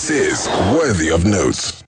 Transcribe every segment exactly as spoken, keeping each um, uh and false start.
This is Worthy of Notes.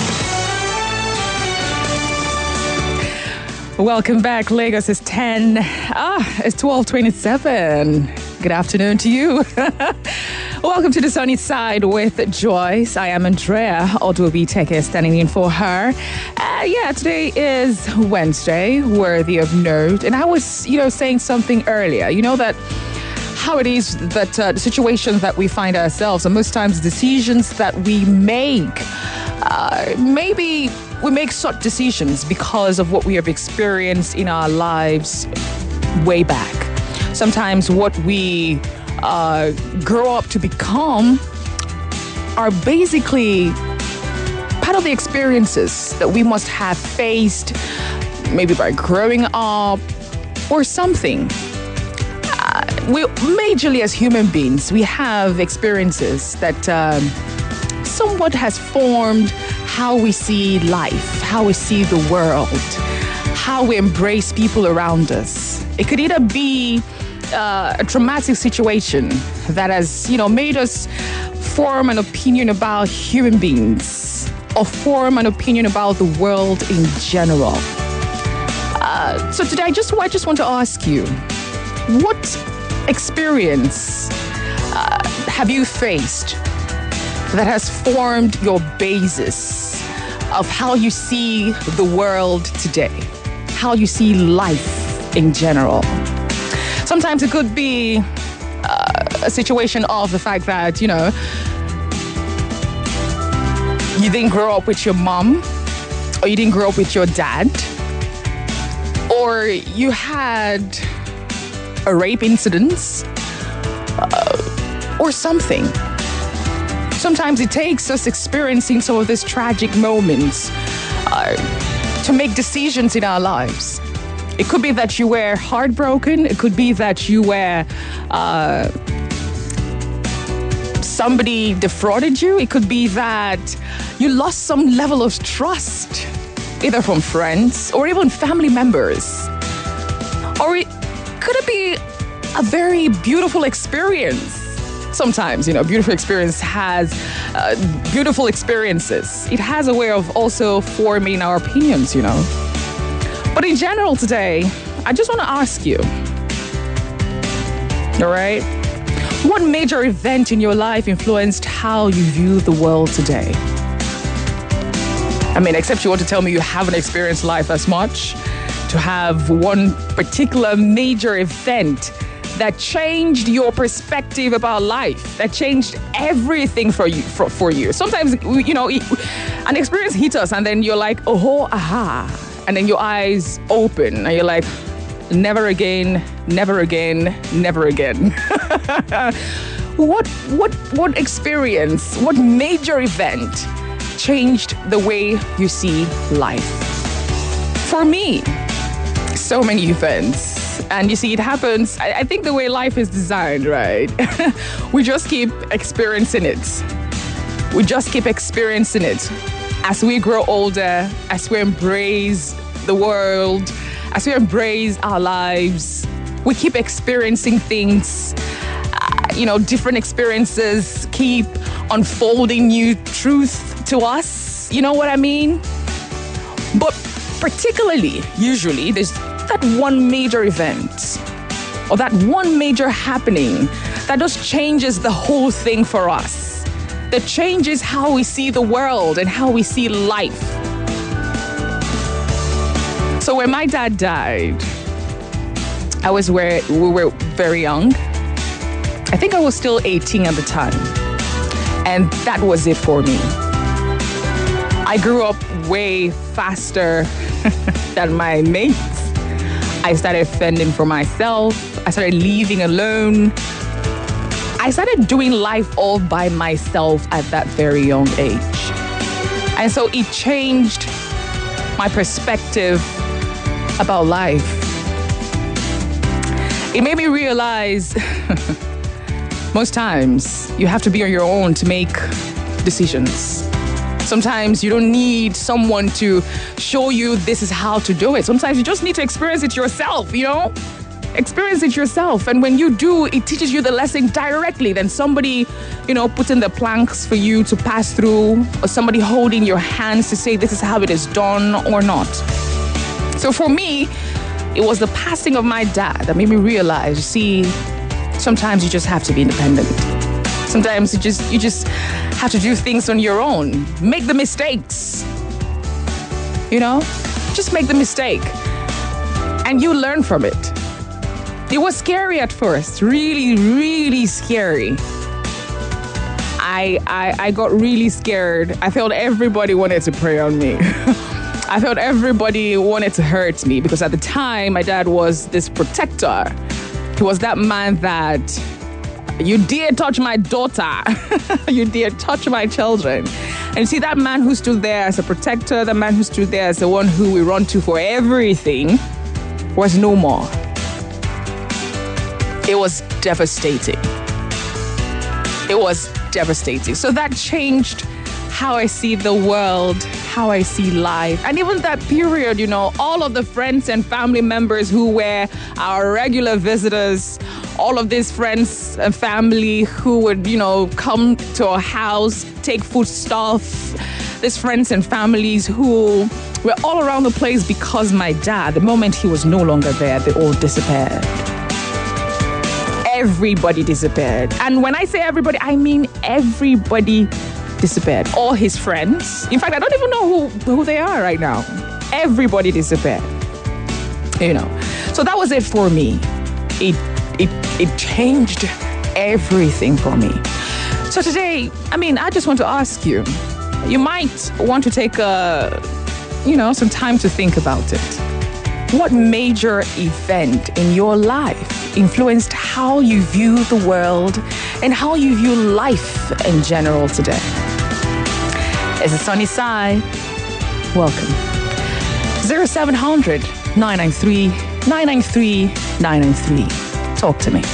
Welcome back. Lagos is ten. Ah, it's twelve twenty-seven. Good afternoon to you. Welcome to the sunny side with Joyce. I am Andrea Oduobi-Teke, standing in for her. Uh, yeah, today is Wednesday, worthy of note. And I was, you know, saying something earlier. You know that how it is that uh, the situations that we find ourselves, and most times decisions that we make, uh, maybe we make such decisions because of what we have experienced in our lives way back. Sometimes what we uh, grow up to become are basically part of the experiences that we must have faced, maybe by growing up or something. Uh, we majorly as human beings, we have experiences that um, somewhat has formed how we see life, how we see the world, how we embrace people around us. It could either be uh, a traumatic situation that has, you know, made us form an opinion about human beings or form an opinion about the world in general. Uh, so today, I just, I just want to ask you, what experience uh, have you faced that has formed your basis of how you see the world today, how you see life in general? Sometimes it could be uh, a situation of the fact that, you know, you didn't grow up with your mom, or you didn't grow up with your dad, or you had a rape incident, uh, or something. Sometimes it takes us experiencing some of these tragic moments uh, to make decisions in our lives. It could be that you were heartbroken. It could be that you were, uh, somebody defrauded you. It could be that you lost some level of trust, either from friends or even family members. Or it, could it be a very beautiful experience? Sometimes, you know, beautiful experience has uh, beautiful experiences. It has a way of also forming our opinions, you know. But in general today, I just want to ask you, all right, what major event in your life influenced how you view the world today? I mean, except you want to tell me you haven't experienced life as much, to have one particular major event that changed your perspective about life, that changed everything for you. For, for you. Sometimes, you know, an experience hits us and then you're like, oh, aha. And then your eyes open and you're like, never again, never again, never again. what, what, what experience, what major event changed the way you see life? For me, so many events. And you see, it happens, I, I think the way life is designed, right? We just keep experiencing it. We just keep experiencing it. As we grow older, as we embrace the world, as we embrace our lives, we keep experiencing things, uh, you know, different experiences keep unfolding new truth to us. You know what I mean? But particularly, usually, there's that one major event or that one major happening that just changes the whole thing for us, that changes how we see the world and how we see life. So when my dad died, I was where we were very young. I think I was still eighteen at the time. And that was it for me. I grew up way faster than my mates. I started fending for myself. I started living alone. I started doing life all by myself at that very young age. And so it changed my perspective about life. It made me realize most times you have to be on your own to make decisions. Sometimes you don't need someone to show you this is how to do it. Sometimes you just need to experience it yourself, you know? experience it yourself. And when you do, it teaches you the lesson directly than somebody, you know, putting the planks for you to pass through, or somebody holding your hands to say this is how it is done or not. So for me, it was the passing of my dad that made me realize, you see, sometimes you just have to be independent. Sometimes you just you just have to do things on your own. Make the mistakes. You know? Just make the mistake. And you learn from it. It was scary at first. Really, really scary. I I, I got really scared. I felt everybody wanted to prey on me. I felt everybody wanted to hurt me because at the time, my dad was this protector. He was that man that, you dare touch my daughter. You dare touch my children. And you see, that man who stood there as a protector, the man who stood there as the one who we run to for everything, was no more. It was devastating. It was devastating. So that changed how I see the world, how I see life. And even that period, you know, all of the friends and family members who were our regular visitors, all of these friends and family who would, you know, come to our house, take food stuff, these friends and families who were all around the place because my dad, the moment he was no longer there, they all disappeared. Everybody disappeared. And when I say everybody, I mean everybody disappeared. All his friends. In fact, I don't even know who, who they are right now. Everybody disappeared. You know. So that was it for me. It it it changed everything for me. So today, I mean, I just want to ask you, you might want to take a, you know, some time to think about it. What major event in your life influenced how you view the world and how you view life in general today? It's a sunny side. Welcome. zero seven hundred, nine nine three, nine nine three, nine nine three. Talk to me.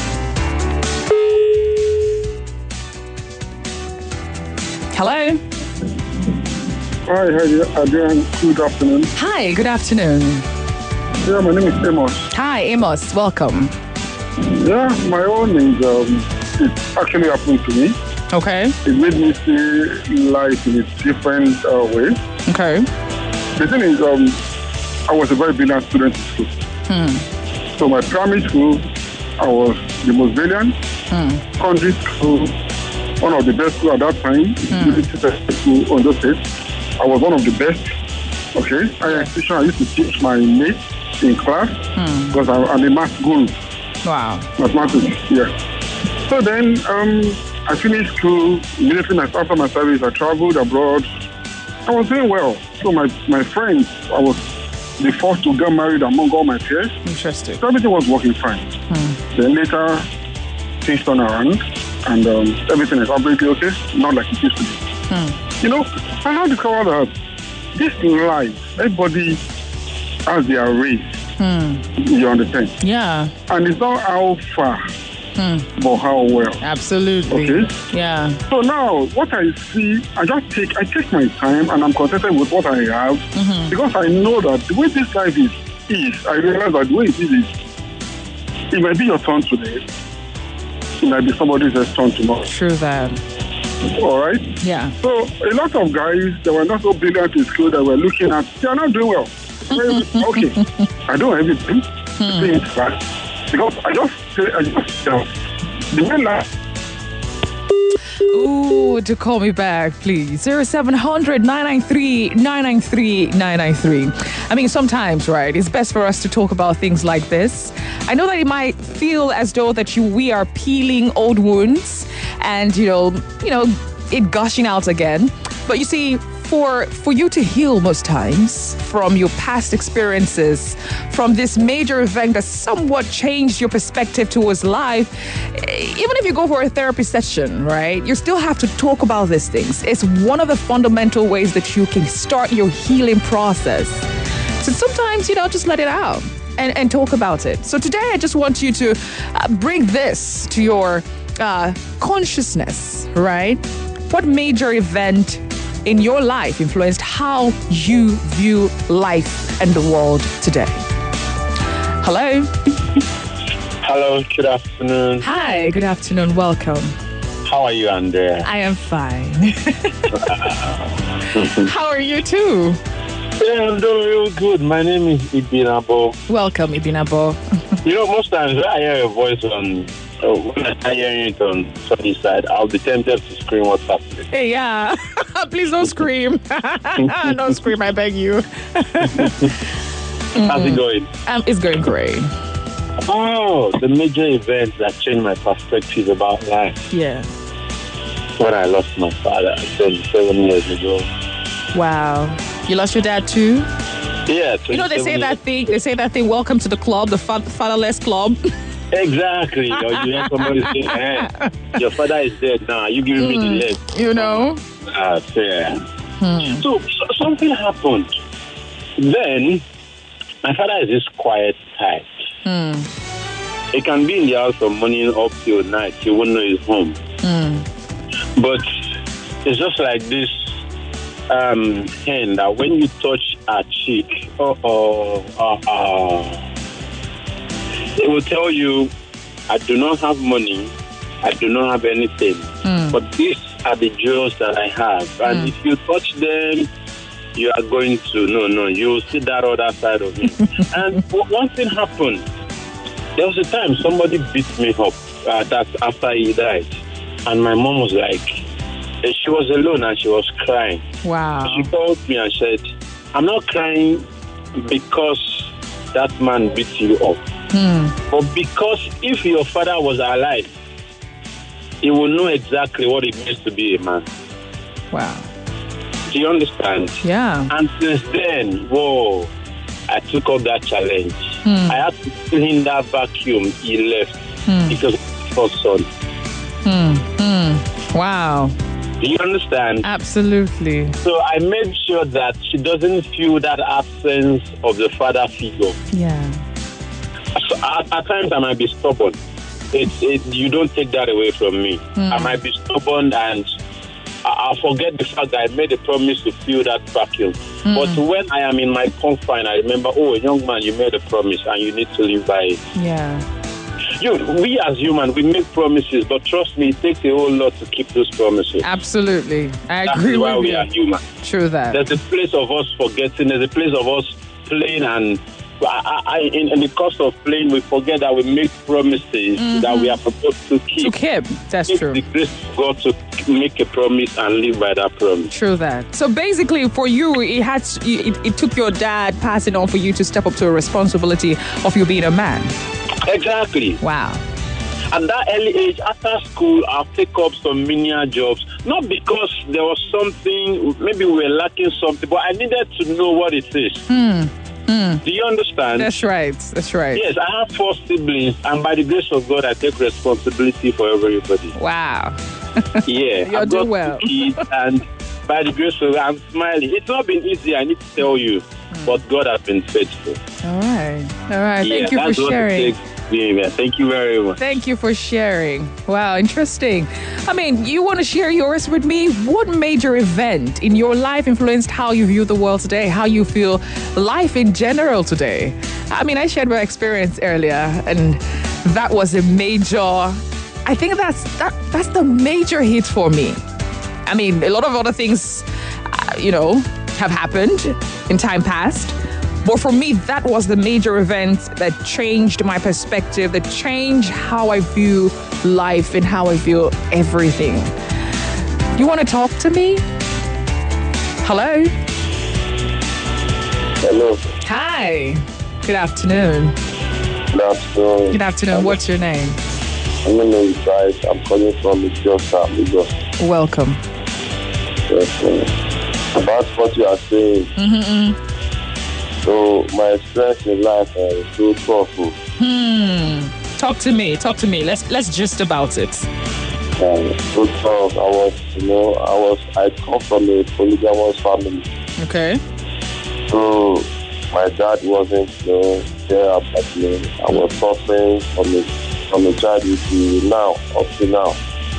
Hello. Hi, Adrian. Good afternoon. Hi, good afternoon. Yeah, my name is Amos. Hi, Amos. Welcome. Yeah, my own is, um, it actually happened to me. Okay. It made me see life in a different uh, way. Okay. The thing is, um, I was a very brilliant student in school. Hmm. So my primary school, I was the most brilliant. Hmm. Secondary school, one of the best school at that time. Hmm. University school on those days, I was one of the best. Okay. Higher institution, I used to teach my mates in class Hmm. because I, I'm a math guru. Wow. Mathematics, yeah. So then um, I finished school. Immediately after my service, I traveled abroad. I was doing well. So my, my friends, I was the first to get married among all my peers. Interesting. So everything was working fine. Hmm. Then later, things turned around and um, everything is absolutely okay, not like it used to be. Hmm. You know, I had discovered that this life, everybody has their race. Hmm. You understand? Yeah. And it's not how far, Hmm. but how well. Absolutely. Okay. Yeah. So now, what I see, I just take, I take my time, and I'm contented with what I have, Mm-hmm. because I know that the way this life is, is I realize that the way it is, is it might be your turn today, it might be somebody else's turn tomorrow. True that. All right. Yeah. So a lot of guys that were not so brilliant in school that were looking at, they are not doing well. Okay, I do everything. Hmm. Because I just say, I just uh, the main life. Ooh, to call me back, please. zero seven hundred, nine nine three, nine nine three, nine nine three. I mean, sometimes, right, it's best for us to talk about things like this. I know that it might feel as though that you we are peeling old wounds and, you know, you know, it gushing out again. But you see, for for you to heal most times from your past experiences, from this major event that somewhat changed your perspective towards life, even if you go for a therapy session, right, you still have to talk about these things. It's one of the fundamental ways that you can start your healing process. So sometimes, you know, just let it out and, and talk about it. So today I just want you to uh, bring this to your uh, consciousness, right? What major event in your life influenced how you view life and the world today? Hello? Hello, good afternoon. Hi, good afternoon. Welcome. How are you, Andrea? I am fine. How are you too? Yeah, I'm doing real good. My name is Ibinabo. Welcome, Ibinabo. You know, most times when I hear a voice on, uh, when I hear it on Sunny Side, I'll be tempted to scream what's happening. Hey, yeah. Please don't scream. Don't scream, I beg you. How's it going? Um, it's going great. Oh, the major event that changed my perspective about life. Yeah. When I lost my father twenty-seven years ago. Wow. You lost your dad too? Yeah. You know, they say years. that thing, they say that thing, welcome to the club, the fa- fatherless club. Exactly. Or you hear somebody say, hey, your father is dead now. You giving mm, me the leg. You know? Uh, yeah. Hmm. So, so something happened. Then, my father is this quiet type. Hmm. He can be in the house from morning up till night. You won't know he's home. Hmm. But it's just like this um, hen that when you touch her cheek, uh oh, uh oh, it will tell you, I do not have money, I do not have anything, mm. but these are the jewels that I have. And mm. if you touch them, you are going to, no, no, you will see that other side of me. And one thing happened. There was a time somebody beat me up. Uh, that's after he died. And my mom was like, she was alone and she was crying. Wow. She called me and said, I'm not crying because that man beat you up. Hmm. But because if your father was alive, he will know exactly what it means to be a man. Wow. Do you understand? Yeah. And since then, whoa, I took up that challenge. Hmm. I had to clean that vacuum he left Hmm. because of his first son. Hmm. Hmm. Wow. Do you understand? Absolutely. So I made sure that she doesn't feel that absence of the father figure. Yeah. So at, at times I might be stubborn. It, it, you don't take that away from me. Mm. I might be stubborn and I, I'll forget the fact that I made a promise to fill that vacuum. Mm. But when I am in my confine, I remember, oh, young man, you made a promise and you need to live by it. Yeah. You, we as humans, we make promises, but trust me, it takes a whole lot to keep those promises. Absolutely. I That's agree why with we you. are human. True that. There's a place of us forgetting. There's a place of us playing, and I, I, in, in the course of playing, we forget that we make promises mm-hmm. that we are supposed to keep. To keep. That's it's true. The grace of God to make a promise and live by that promise. True that. So basically, for you, it had it, it took your dad passing on for you to step up to a responsibility of you being a man. Exactly. Wow. At that early age, after school, I'll take up some menial jobs. Not because there was something, maybe we were lacking something, but I needed to know what it is. Hmm. Mm. Do you understand? That's right. That's right. Yes, I have four siblings, and by the grace of God, I take responsibility for everybody. Wow. Yeah, You're I've doing got well. two kids, and by the grace of God, I'm smiling. It's not been easy, I need to tell you, mm. but God has been faithful. All right. All right. Yeah, Thank you for that's what sharing. It takes. Yeah, thank you very much. Thank you for sharing. Wow, interesting. I mean, you want to share yours with me? What major event in your life influenced how you view the world today, how you feel life in general today? I mean, I shared my experience earlier, and that was a major, I think that's that that's the major hit for me. I mean, a lot of other things, uh, you know, have happened in time past. But for me, that was the major event that changed my perspective, that changed how I view life and how I view everything. You want to talk to me? Hello? Hello. Hi. Good afternoon. Good afternoon. Good afternoon. What's your name? My name is Bryce. I'm calling from Ijosa, Lagos. Welcome. Yes, uh, about what you are saying. Mm-hmm. So my experience in life uh, is so thoughtful. Hmm. Talk to me. Talk to me. Let's let's just about it. Um, so tough. I was, you know, I was. I come from a polygamous family. Okay. So my dad wasn't, you know, there about me. I was suffering from a from a childhood to now, up to now.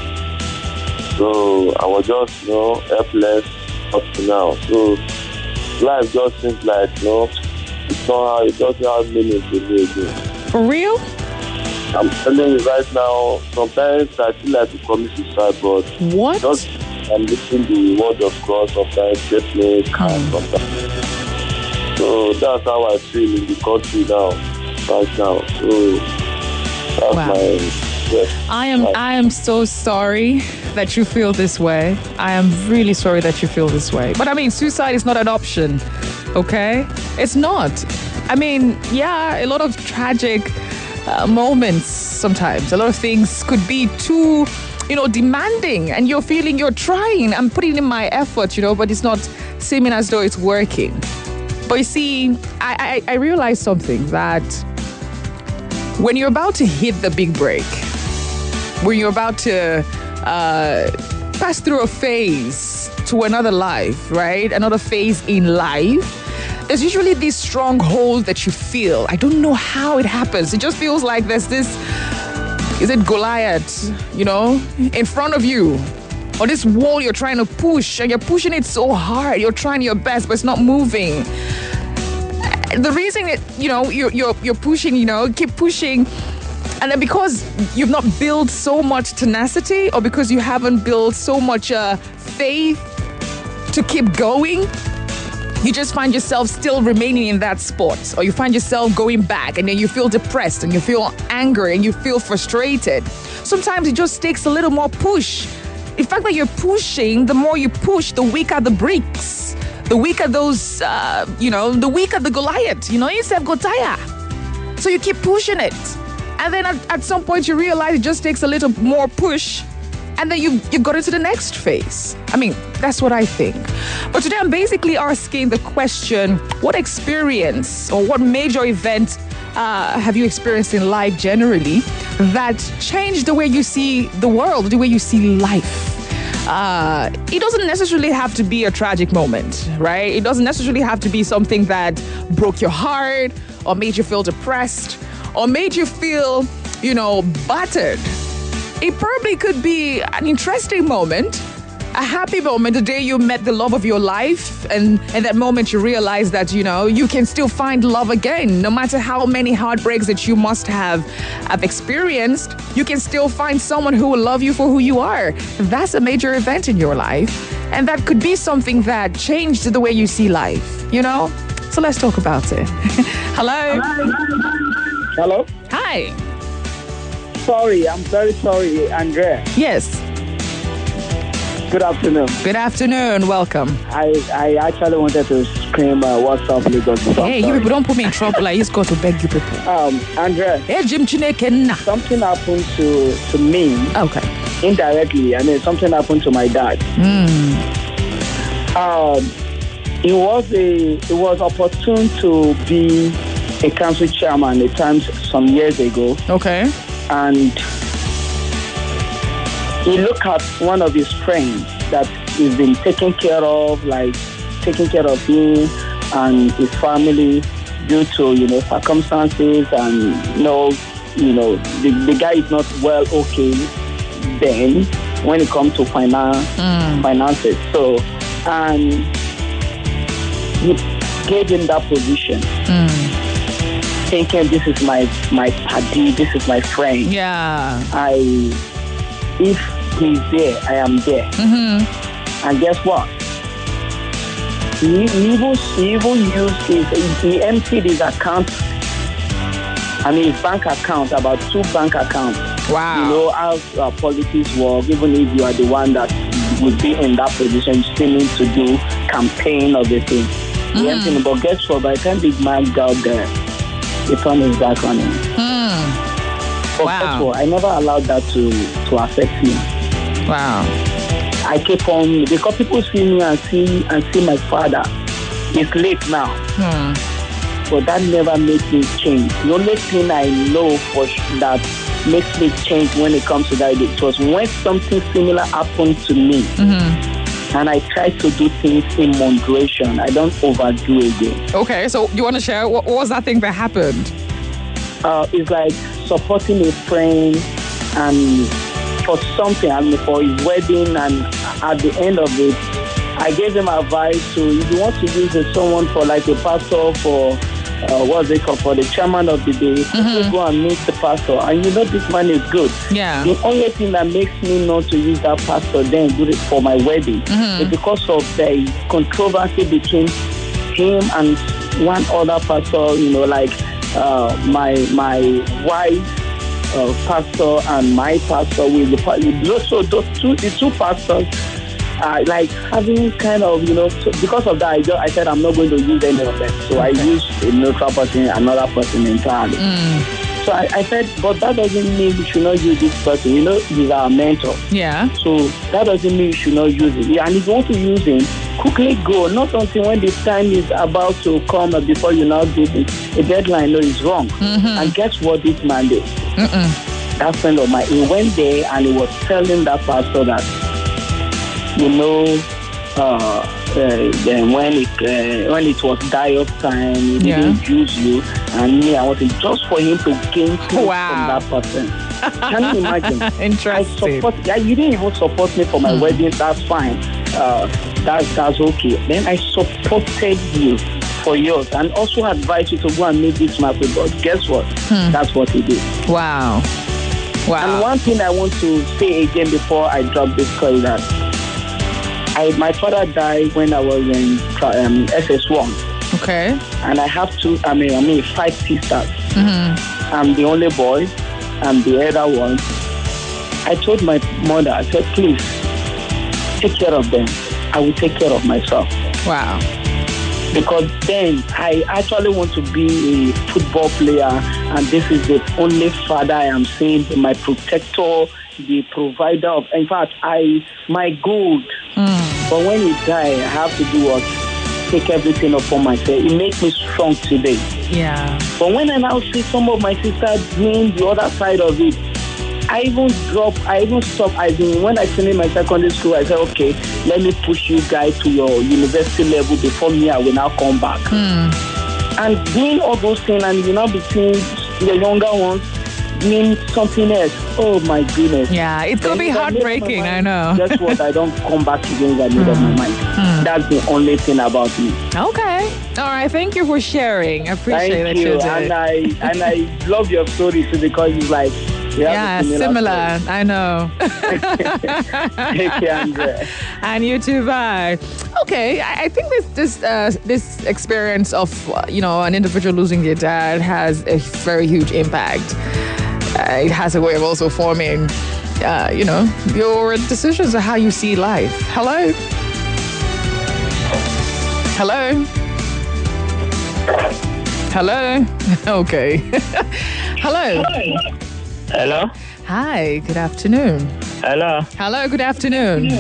So I was just, you know, helpless up to now. So life just seems like, you know, it's not how it doesn't have meaning to me again. For real? I'm telling you right now, sometimes I feel like to commit suicide, but What? just I'm listening to the word of God sometimes get me calm sometimes. So that's how I feel in the country now, right now. So that's Wow. my yes. I am Right. I am so sorry that you feel this way. I am really sorry that you feel this way. But I mean, suicide is not an option, okay? It's not. I mean, yeah, a lot of tragic uh, moments sometimes. A lot of things could be too, you know, demanding, and you're feeling you're trying. I'm putting in my effort, you know, but it's not seeming as though it's working. But you see, I, I, I realized something, that when you're about to hit the big break, when you're about to uh, pass through a phase to another life, right? Another phase in life, there's usually this strong hold that you feel. I don't know how it happens. It just feels like there's this, is it Goliath, you know, in front of you? Or this wall you're trying to push, and you're pushing it so hard. You're trying your best, but it's not moving. The reason that, you know, you're, you're, you're pushing, you know, keep pushing, and then because you've not built so much tenacity, or because you haven't built so much uh, faith to keep going, you just find yourself still remaining in that spot, or you find yourself going back, and then you feel depressed, and you feel angry, and you feel frustrated. Sometimes it just takes a little more push. In fact, that you're pushing, the more you push, the weaker the bricks, the weaker those, uh, you know, the weaker the Goliath, you know, yourself go tire. So you keep pushing it. And then at, at some point you realize it just takes a little more push, and then you, you got into the next phase. I mean, that's what I think. But today I'm basically asking the question, what experience or what major event uh, have you experienced in life generally that changed the way you see the world, the way you see life? Uh, it doesn't necessarily have to be a tragic moment, right? It doesn't necessarily have to be something that broke your heart or made you feel depressed or made you feel, you know, battered. It probably could be an interesting moment, a happy moment, the day you met the love of your life, and in that moment you realize that, you know, you can still find love again. No matter how many heartbreaks that you must have, have experienced, you can still find someone who will love you for who you are. That's a major event in your life, and that could be something that changed the way you see life, you know? So let's talk about it. Hello? Hello? Hi. Sorry, I'm very sorry, Andrea. Yes. Good afternoon. Good afternoon. Welcome. I, I actually wanted to scream uh, what's up, Lagos. So Hey, you sorry. people don't put me in trouble. I just got to beg you people. Um, Andrea, Hey, Jim Chineke na. something happened to, to me Okay. indirectly. I mean, something happened to my dad. Um, it was a it was opportune to be a council chairman at times some years ago, Okay. and he looked at one of his friends that he's been taking care of, like taking care of him and his family due to, you know, circumstances, and you know, you know, the, the guy is not well okay then when it comes to finance finances. So, and he gave him that position, thinking this is my my paddy, this is my friend. Yeah. I, if he's there, I am there. And guess what? He, he even he even used his he emptied his account. I mean his bank account, about two bank accounts. Wow. You know how uh, politics work. Even if you are the one that would be in that position, you still need to do campaign of the thing. He emptied it, but guess what? By the time big man got there, he turned his back on him. But Wow. guess what? I never allowed that to to affect me. Wow. I keep on, because people see me and see and see my father. It's late now, but that never makes me change. The only thing I know for sh- that makes me change when it comes to that, it was when something similar happened to me, and I try to do things in moderation. I don't overdo again. Okay. So you want to share what, what was that thing that happened? Uh, it's like supporting a friend and for something, I mean, for his wedding, and at the end of it, I gave him advice to, if you want to use someone for like a pastor for uh, what's it called, for the chairman of the day, mm-hmm. go and meet the pastor, and you know this man is good. Yeah. The only thing that makes me not to use that pastor then do it for my wedding mm-hmm. is because of the controversy between him and one other pastor, you know, like uh, my my wife. Uh, pastor and my pastor with the so those two the two pastors are like having kind of, you know, so because of that I just I said I'm not going to use any of them, so okay. I used a neutral person, another person entirely. Mm. So I, I said, but that doesn't mean we should not use this person. You know, he's our mentor. Yeah. So that doesn't mean you should not use it. Yeah, and if you want to use him, quickly go. Not until when the time is about to come before you now do it. A deadline no, is wrong. Mm-hmm. And guess what this man did? Mm-mm. That friend of mine, he went there and he was telling that pastor that, you know, uh, uh, then when it uh, when it was diet time, he yeah. didn't use you, and me, I wanted just for him to gain things wow. from that person. Can you imagine? Interesting. I support, yeah, you didn't even support me for my mm. wedding. That's fine. Uh, that's that's okay. Then I supported you for yours, and also advised you to go and meet this man with God. Guess what? Hmm. That's what he did. Wow. Wow. And one thing I want to say again before I drop this call is that I, my father died when I was in um, S S one. Okay. And I have two, I mean, I mean, five sisters. Mm-hmm. I'm the only boy. I'm the elder one. I told my mother, I said, please, take care of them. I will take care of myself. Wow. Because then I actually want to be a football player, and this is the only father I am seeing, my protector, the provider of, in fact, I, my good. Mm. But when he died, I have to do what? Take everything upon myself. It makes me strong today. Yeah. But when I now see some of my sisters doing the other side of it, I even drop, I even stop. I mean, when I finished my secondary school, I said, okay, let me push you guys to your university level before me, I will now come back. Mm. And doing all those things, and you know, between the younger ones, doing something else. Oh my goodness. Yeah, it's going to be heartbreaking, mind, I know. That's what I don't come back to doing that mm. of my mind. Mm. That's the only thing about me. Okay. All right. Thank you for sharing. I appreciate Thank that you. you did. And I, and I love your story too, because it's like, yeah, similar. Story. I know. Take care, Andrea. And you too, bye. Okay, I, I think this this uh, this experience of uh, you know, an individual losing their dad has a very huge impact. Uh, it has a way of also forming, uh, you know, your decisions of how you see life. Hello. Hello. Hello. Okay. Hello. Hello. Hello. Hi, good afternoon. Hello. Hello, good afternoon.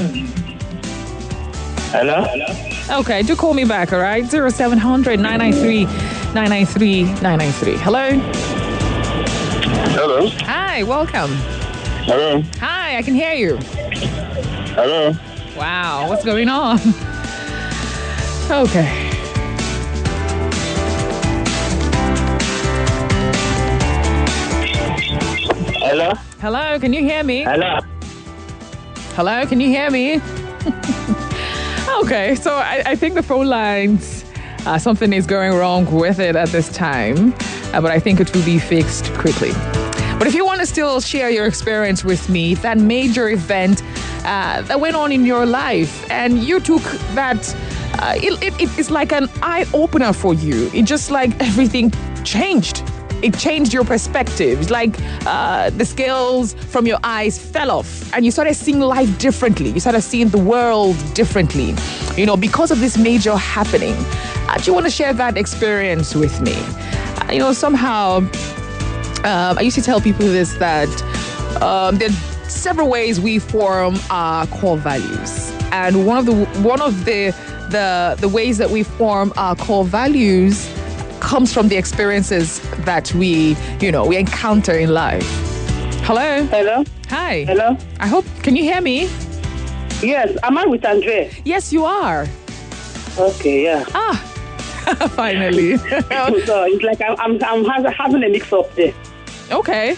Hello. Okay, do call me back, all right? zero seven hundred, nine nine three, nine nine three, nine nine three. Hello. Hello. Hi, welcome. Hello. Hi, I can hear you. Hello. Wow, what's going on? Okay. Hello? Hello, can you hear me? Hello? Hello, can you hear me? Okay, so I, I think the phone lines, uh, something is going wrong with it at this time, uh, but I think it will be fixed quickly. But if you want to still share your experience with me, that major event uh, that went on in your life, and you took that, uh, it, it, it's like an eye-opener for you. It just like everything changed. It changed your perspective. It's like uh, the scales from your eyes fell off and you started seeing life differently. You started seeing the world differently, you know, because of this major happening. Uh, do you want to share that experience with me? Uh, you know, somehow, um, I used to tell people this, that um, there are several ways we form our core values. And one of the one of the the, the ways that we form our core values comes from the experiences that we, you know, we encounter in life. Hello? Hello? Hi. Hello? I hope, can you hear me? Yes. Am I with Andrea? Yes, you are. Okay, yeah. Ah, finally. So it's like I'm, I'm, I'm having a mix-up there. Okay.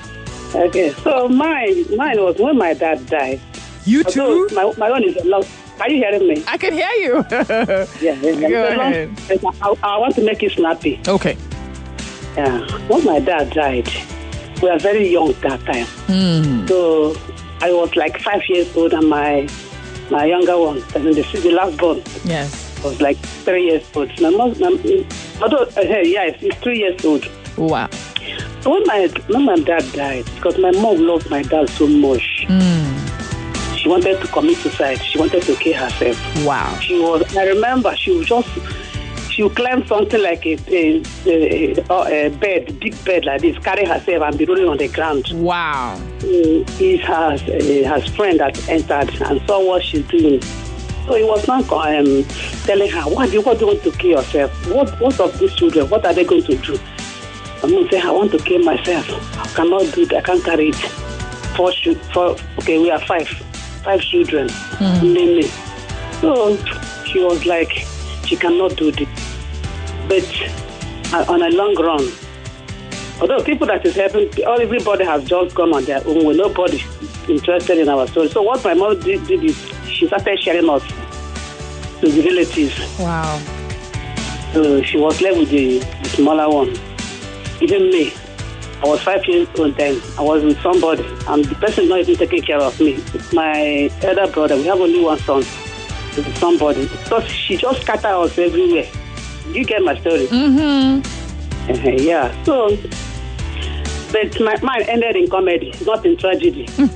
Okay. So mine, mine was when my dad died. You too? My, my own is a lot. Are you hearing me? I can hear you. Yeah. yeah. Go So ahead. long- I, I want to make it snappy. Okay. Yeah. When my dad died, we were very young that time. Hmm. So I was like five years old, and my my younger one, I mean, the, the last born, Yes. was like three years old. My mom, my, although, uh, yeah, he's three years old. Wow. So when my when my dad died, because my mom loved my dad so much, Mm. she wanted to commit suicide. She wanted to kill herself. Wow. She was. I remember she was just. She would climb something like a, a, a, a bed, big bed like this, carry herself and be rolling on the ground. Wow. He's her, her friend that entered and saw what she's doing. So he was not um, telling her, why do, you, what do you want to kill yourself? What What of these children? What are they going to do? I'm going to say, I want to kill myself. I cannot do it. I can't carry it. Four, four okay, we are five. Five children. Mm. So she was like, she cannot do this. But uh, on a long run, although people that is helping, all everybody has just gone on their own way. Nobody is interested in our story. So what my mom did, did is she started sharing us to the relatives. Wow. So she was left with the, the smaller one. Even me, I was five years old then. I was with somebody, and the person not even taking care of me. My elder brother, we have only one son. With somebody. Because she just scattered us everywhere. You get my story? Mm-hmm. Uh-huh, yeah. So, but my mine ended in comedy, not in tragedy. So,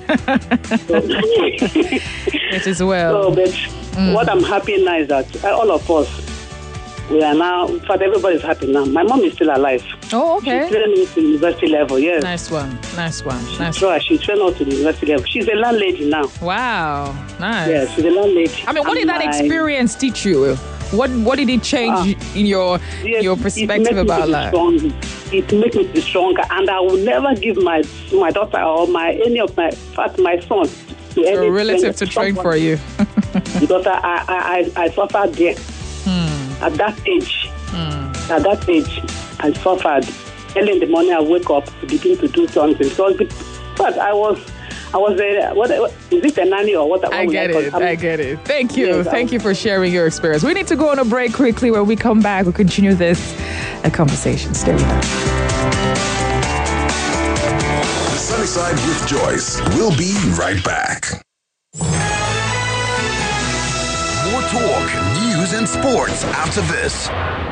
It is well. so, but Mm. what I'm happy now is that uh, all of us, we are now, in fact, everybody's happy now. My mom is still alive. Oh, okay. She's training to university level, yes. Nice one. Nice one. Nice That's right. She trained us to the university level. She's a landlady now. Wow. Nice. Yes, she's a landlady. I mean, what did And that my- experience teach you? What What did it change in your Yes, your it perspective makes me about to be life? strong. It makes me to be stronger, and I will never give my my daughter or my any of my in fact, my son to any A relative friend, to train someone. for you. Because I I, I, I suffered there at that age. At that age, I suffered. Early in the morning, I wake up to begin to do something. So, but I was. I was a, what, what, is it a nanny or what? I what get would it. call I get it. Thank you. Yes, Thank I- you for sharing your experience. We need to go on a break quickly. When we come back, we'll continue this uh, conversation. Stay with us. The Sunny Side with Joyce. We'll be right back. More talk, news, and sports after this.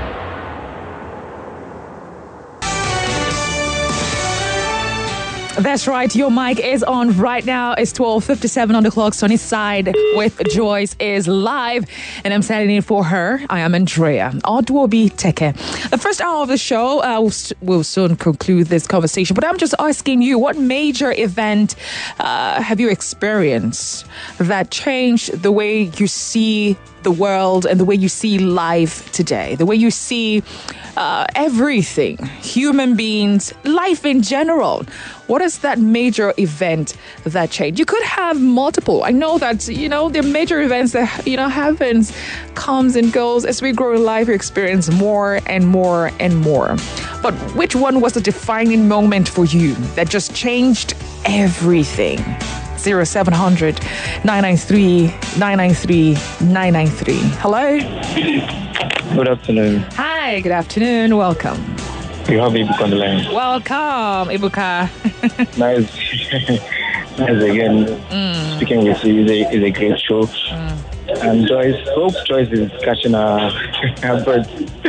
That's right. Your mic is on right now. It's twelve fifty-seven on the clock. Sunny Side with Joyce is live, and I'm standing in for her. I am Andrea Odwobi Teke. The first hour of the show uh, will, will soon conclude this conversation, but I'm just asking you, what major event uh, have you experienced that changed the way you see the world and the way you see life today, the way you see uh, everything, human beings, life in general? What is that major event that changed? You could have multiple. I know that, you know, the major events that, you know, happens, comes and goes. As we grow in life, we experience more and more and more. But which one was the defining moment for you that just changed everything? zero seven hundred, nine nine three, nine nine three, nine nine three. Hello? Good afternoon. Hi, good afternoon. Welcome. You have Ibuka on the line. Welcome, Ibuka. Nice. Nice again. Mm. Speaking with you is a, is a great show. Mm. And Joyce, hope Joyce is catching her, her bird.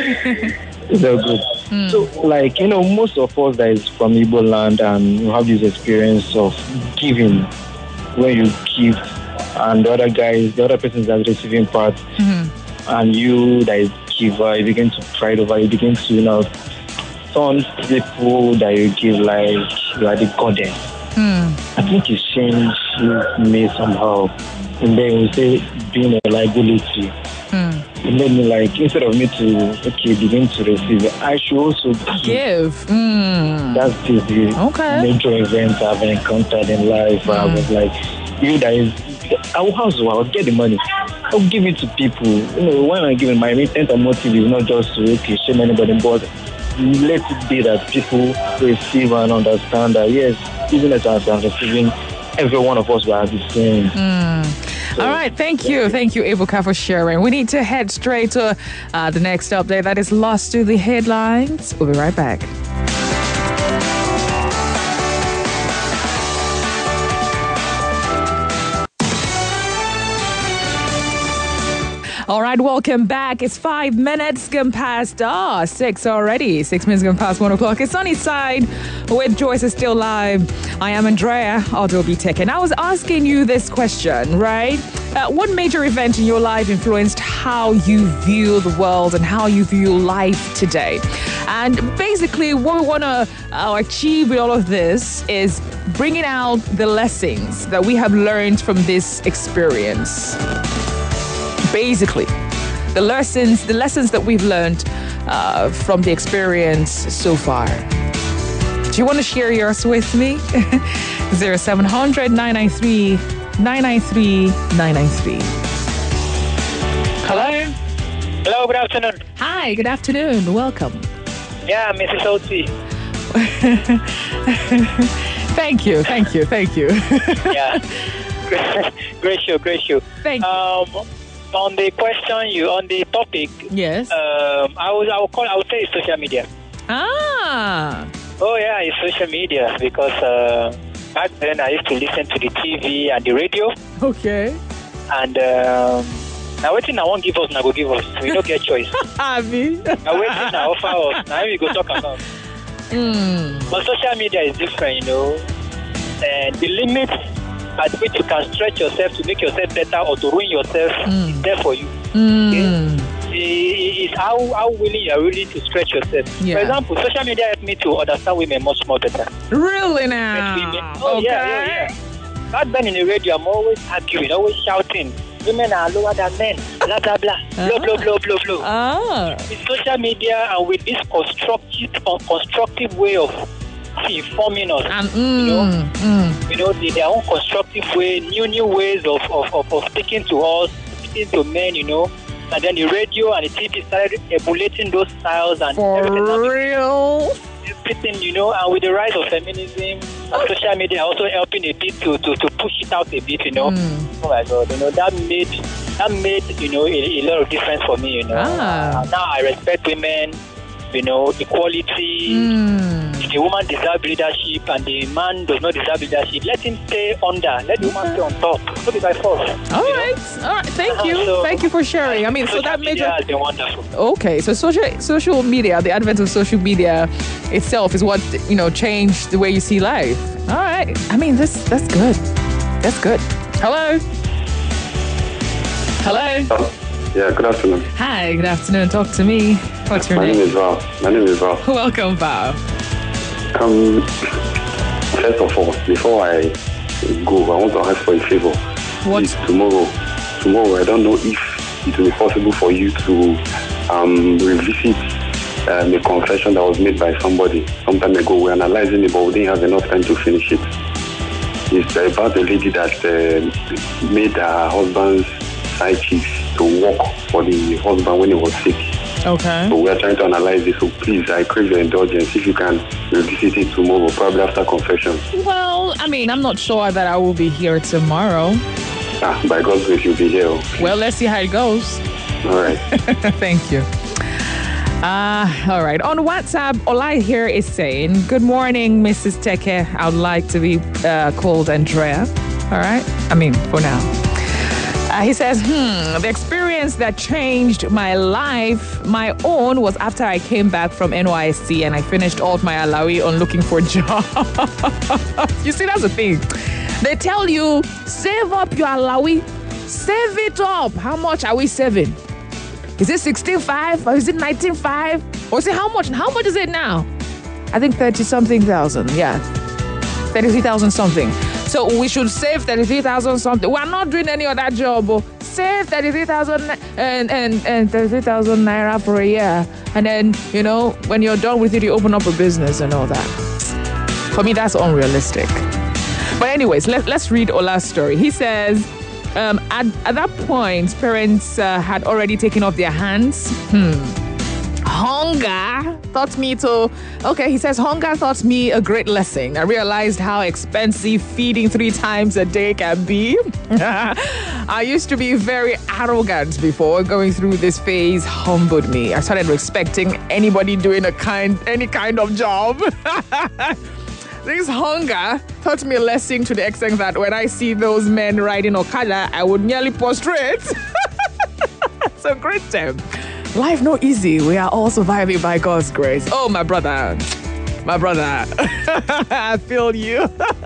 It's all good. Mm. So, like, you know, most of us that is from Igbo land and you have this experience of giving when you give, and the other guys, the other person that's receiving part, Mm-hmm. and you that is giver, you begin to pride over, you begin to, you know, some people that you give like you are the goddess. Mm. I think it changed me somehow. And then we say being a liability. Mm. It made me like, instead of me to, okay, begin to receive, I should also give. Give. Mm. That's the, the Okay. major event I've encountered in life. Where I was like, you that is, I will hustle, I'll get the money. I'll give it to people. You know, when I give it, my intent and motive is not just to, okay, shame anybody, but let it be that people receive and understand that, yes, even as I'm receiving, every one of us will have the same. Mm. All right, thank you. Thank you, Ebuka, for sharing. We need to head straight to uh, the next update that is lost to the headlines. We'll be right back. All right, welcome back. It's five minutes gone past, ah, six already. Six minutes gone past one o'clock. It's Sunny Side with Joyce is still live. I am Andrea, Audio B Tech. And I was asking you this question, right? Uh, what major event in your life influenced how you view the world and how you view life today? And basically, what we want to uh, achieve with all of this is bringing out the lessons that we have learned from this experience. Basically, the lessons, the lessons that we've learned uh, from the experience so far. Do you want to share yours with me? zero seven hundred, nine nine three, nine nine three, nine nine three. Hello? Hello, good afternoon. Hi, good afternoon. Welcome. Yeah, Missus O T. Thank you, thank you, thank you. Yeah. Great show, great show. Thank you. Um, on the question, you on the topic. Yes. Um, I was, I will call, I would say it's social media. Ah. Oh yeah, it's social media because uh, back then I used to listen to the T V and the radio. Okay. And um, now waiting, I won't give us, now go give us. We don't get choice. I mean. Now waiting, now offer us. Now we go talk about. Mm. But social media is different, you know, and the limit at which you can stretch yourself to make yourself better or to ruin yourself Mm. is there for you. Mm. It's how, how willing you are willing to stretch yourself. Yeah. For example, social media helped me to understand women much more better. Really now? Women, oh, okay. yeah, yeah, yeah. Back then in the radio, I'm always arguing, always shouting. Women are lower than men, blah, blah, blah, blah, blah, blah, blah, blah. Ah. With social media and with this constructive, constructive way of informing us, Um, mm, you know, mm. you know, the, their own constructive way, new, new ways of, of, of, of speaking to us, speaking to men, you know. And then the radio and the T V started emulating those styles and For everything. real? Everything, you know, and with the rise of feminism, and social media also helping a bit to, to, to push it out a bit, you know. Mm. Oh my God, you know, that made, that made, you know, a, a lot of difference for me, you know. Ah. Uh, now I respect women, you know, equality. Mm. The woman deserves leadership and the man does not deserve leadership. Let him stay under. Let the woman stay on top. Don't be by force. All right. Know? All right. Thank Uh-huh. you. So, Thank you for sharing. I mean, so social that made media has been wonderful. Okay, so social social media, the advent of social media itself is what, you know, changed the way you see life. All right. I mean, this that's good. That's good. Hello. Hello. Yeah, good afternoon. Hi, good afternoon. Talk to me. What's your My name? name is Val. My name is Val. Welcome, Val. Um, first of all, before I go, I want to ask for a favor. What? Please, tomorrow, tomorrow, I don't know if it will be possible for you to um, revisit um, a confession that was made by somebody some time ago. We're analyzing it, but we didn't have enough time to finish it. It's about a lady that uh, made her husband's side chicks to work for the husband when he was sick. Okay. So we are trying to analyze this. So please, I crave your indulgence. If you can revisit it tomorrow, probably after confession. Well, I mean, I'm not sure that I will be here tomorrow. Ah, by God's grace, you'll be here. Well, let's see how it goes. All right. Thank you. Uh, all right. On WhatsApp, Olai here is saying, good morning, Missus Teke. I would like to be uh, called Andrea. All right. I mean, for now. Uh, he says, hmm, the experience that changed my life, my own, was after I came back from N Y S C and I finished all my alawi on looking for a job. You see, that's the thing. They tell you, save up your alawi, save it up. How much are we saving? Is it sixteen five or is it nineteen five? Or is it how much? How much is it now? I think thirty something thousand. Yeah. thirty-three thousand something. So we should save thirty-three thousand something. We're not doing any other job. Oh. Save thirty-three thousand and, and, and thirty-three thousand naira for a year. And then, you know, when you're done with it, you open up a business and all that. For me, that's unrealistic. But anyways, let, let's read Ola's story. He says, um, at, at that point, parents uh, had already taken off their hands. Hmm. Hunger taught me to, okay, he says, hunger taught me a great lesson. I realized how expensive feeding three times a day can be. I used to be very arrogant before. Going through this phase humbled me. I started respecting anybody doing a kind, any kind of job. This hunger taught me a lesson to the extent that when I see those men riding Okada, I would nearly prostrate. So great time. Life no easy. We are all surviving by God's grace. Oh, my brother. My brother. I feel you.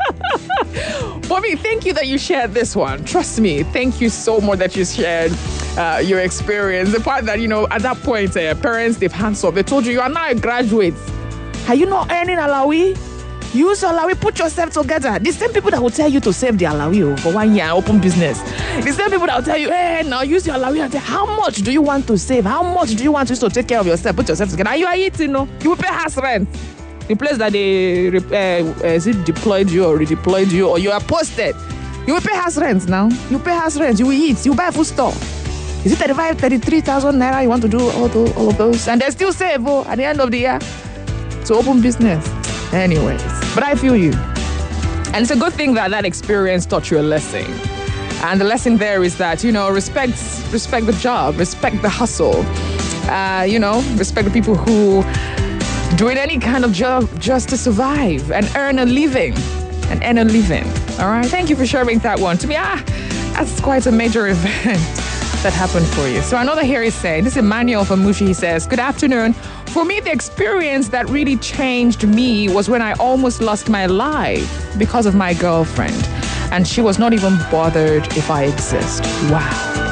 Bobby, thank you that you shared this one. Trust me. Thank you so much that you shared uh, your experience. The part that, you know, at that point, uh, parents, they've hands up. They told you, you are now a graduate. Are you not earning alawi? Use alawi, put yourself together. The same people that will tell you to save the alawi for one year and open business. The same people that will tell you, hey, now use your alawi and say, how much do you want to save? How much do you want to take care of yourself? Put yourself together. And you are eating, no? You will pay house rent. The place that they, uh, is it deployed you or redeployed you or you are posted. You will pay house rent now. You pay house rent. You will eat. You buy food store. Is it thirty-five, thirty-three thousand naira you want to do all, the, all of those? And they still save oh, at the end of the year to open business. Anyways, but I feel you. And it's a good thing that that experience taught you a lesson. And the lesson there is that, you know, respect, respect the job, respect the hustle. Uh, you know, respect the people who doing any kind of job just to survive and earn a living. And earn a living. All right? Thank you for sharing that one. To me, ah, that's quite a major event that happened for you. So another here is saying, this is Emmanuel from Mushi. He says, good afternoon. For me, the experience that really changed me was when I almost lost my life because of my girlfriend. And she was not even bothered if I exist. Wow.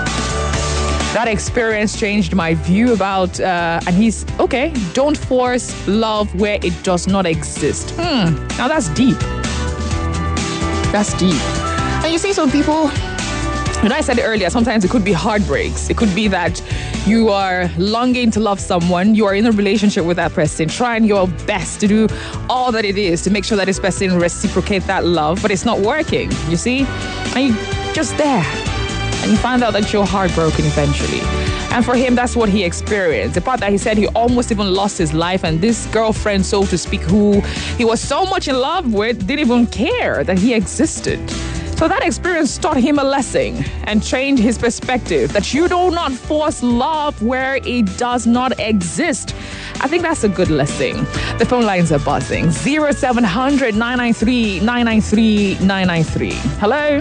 That experience changed my view about, uh, and he's, okay, don't force love where it does not exist. Hmm, now that's deep. That's deep. And you see some people, and I said it earlier, sometimes it could be heartbreaks. It could be that you are longing to love someone, you are in a relationship with that person, trying your best to do all that it is to make sure that this person reciprocates that love, but it's not working, you see? And you're just there. And you find out that you're heartbroken eventually. And for him, that's what he experienced. The part that he said he almost even lost his life, and this girlfriend, so to speak, who he was so much in love with, didn't even care that he existed. So that experience taught him a lesson and changed his perspective that you do not force love where it does not exist. I think that's a good lesson. The phone lines are buzzing. zero seven hundred, nine nine three, nine nine three, nine nine three. Hello?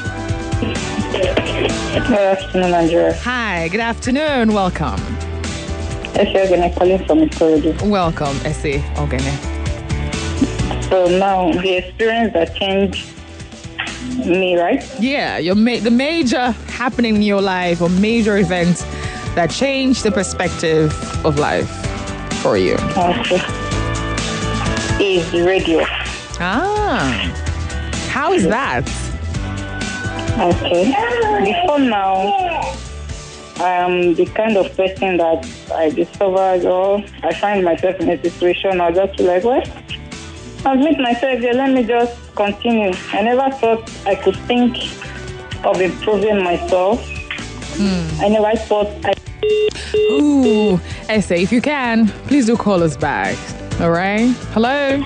Good afternoon, Andrea. Hi, good afternoon. Welcome. Essie Ogene calling from Ikorodu. Welcome, Essie Ogene. So now, the experience that changed me, right? Yeah, your ma- the major happening in your life or major events that changed the perspective of life for you. Okay. Is radio. Ah, how is that? Okay. Before now, I am the kind of person that I discovered or I find myself in a situation I'll just be like, well, I've met myself here, let me just continue. I never thought I could think of improving myself. Hmm. I never thought I... Ooh, Essay, if you can, please do call us back. All right? Hello?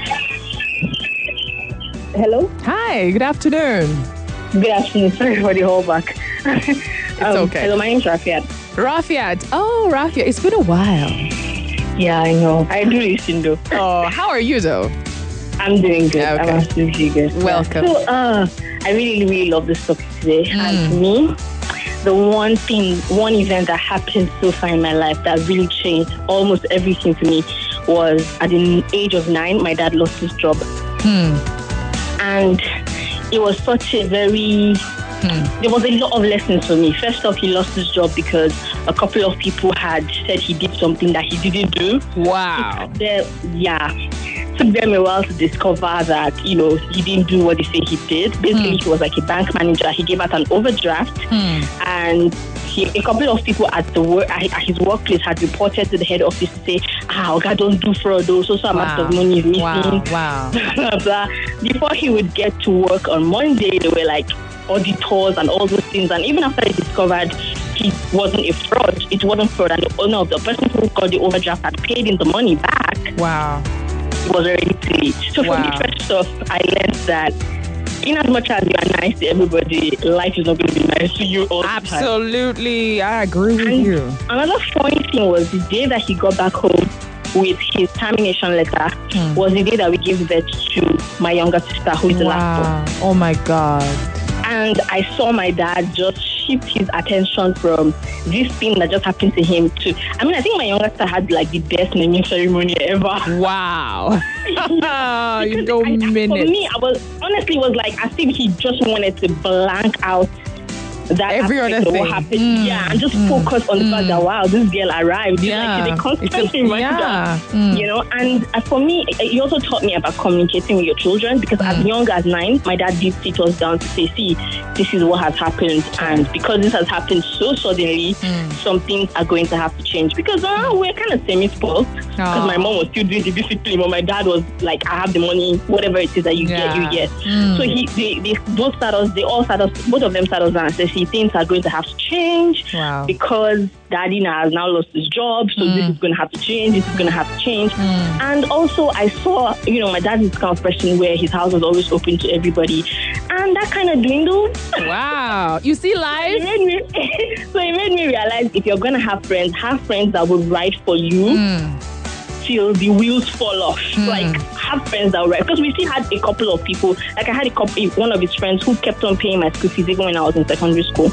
Hello? Hi, good afternoon. Good afternoon. Sorry for the whole back. It's um, okay. Hello, my name's Rafiat. Rafiat. Oh, Rafiat, it's been a while. Yeah, I know. I do listen though. Oh, how are you though? I'm doing good. Okay. I'm absolutely good. Welcome. So, uh, I really, really love this topic today. Mm. And to me, the one thing, one event that happened so far in my life that really changed almost everything to me was at the age of nine, my dad lost his job. Hmm. And it was such a very... Hmm. There was a lot of lessons for me. First off, he lost his job because a couple of people had said he did something that he didn't do. Wow. There, yeah. It took them a while to discover that, you know, he didn't do what they say he did. Basically, hmm. he was like a bank manager. He gave out an overdraft. Hmm. And he, a couple of people at the work, at his workplace had reported to the head office to say, ah, God, don't do fraud. So some amount of money is missing. Wow. Wow. Blah, blah. Before he would get to work on Monday, they were like, auditors and all those things. And even after he discovered he he wasn't a fraud. It wasn't fraud, and the owner of the person who got the overdraft had paid him the money back. Wow. It was already too late. So Wow. from the first off, I learned that in as much as you are nice to everybody, life is not going to be nice to you all the time. Absolutely. I agree with And you. another funny thing was the day that he got back home with his termination letter Hmm. was the day that we gave birth to my younger sister, who is the last Wow. one. Oh my God. And I saw my dad just shift his attention from this thing that just happened to him to, I mean, I think my younger sister had like the best naming ceremony ever. Wow. You go I, for minutes. me, I was honestly it was like as if he just wanted to blank out that Every aspect other of what thing. happened. Mm, Yeah, and just mm, focus on the fact mm. that wow, this girl arrived. Yeah, Like, they constantly it's a- remind yeah, her, mm. you know. And uh, for me, it it also taught me about communicating with your children because Mm. as young as nine, my dad did sit us down to say, "See, this is what has happened, and because this has happened so suddenly, Mm. some things are going to have to change." Because uh, we're kind of semi-spoiled because Aw. my mom was still doing the discipline, but my dad was like, "I have the money, whatever it is that you get, you Yeah. get." Mm. So he, they, they both sat us, they all sat us, both of them sat us down and said, "See, things are going to have to change Wow. because Daddy now has now lost his job, so this is going to have to change. This is going to have to change." And also, I saw, you know, my dad is the kind of person where his house was always open to everybody, and that kind of dwindled. Wow. You see life? It made me, so it made me realize if you're going to have friends, have friends that will ride for you till the wheels fall off. Like, have friends that will ride. Because we still had a couple of people, like I had a couple, one of his friends who kept on paying my school fees even when I was in secondary school.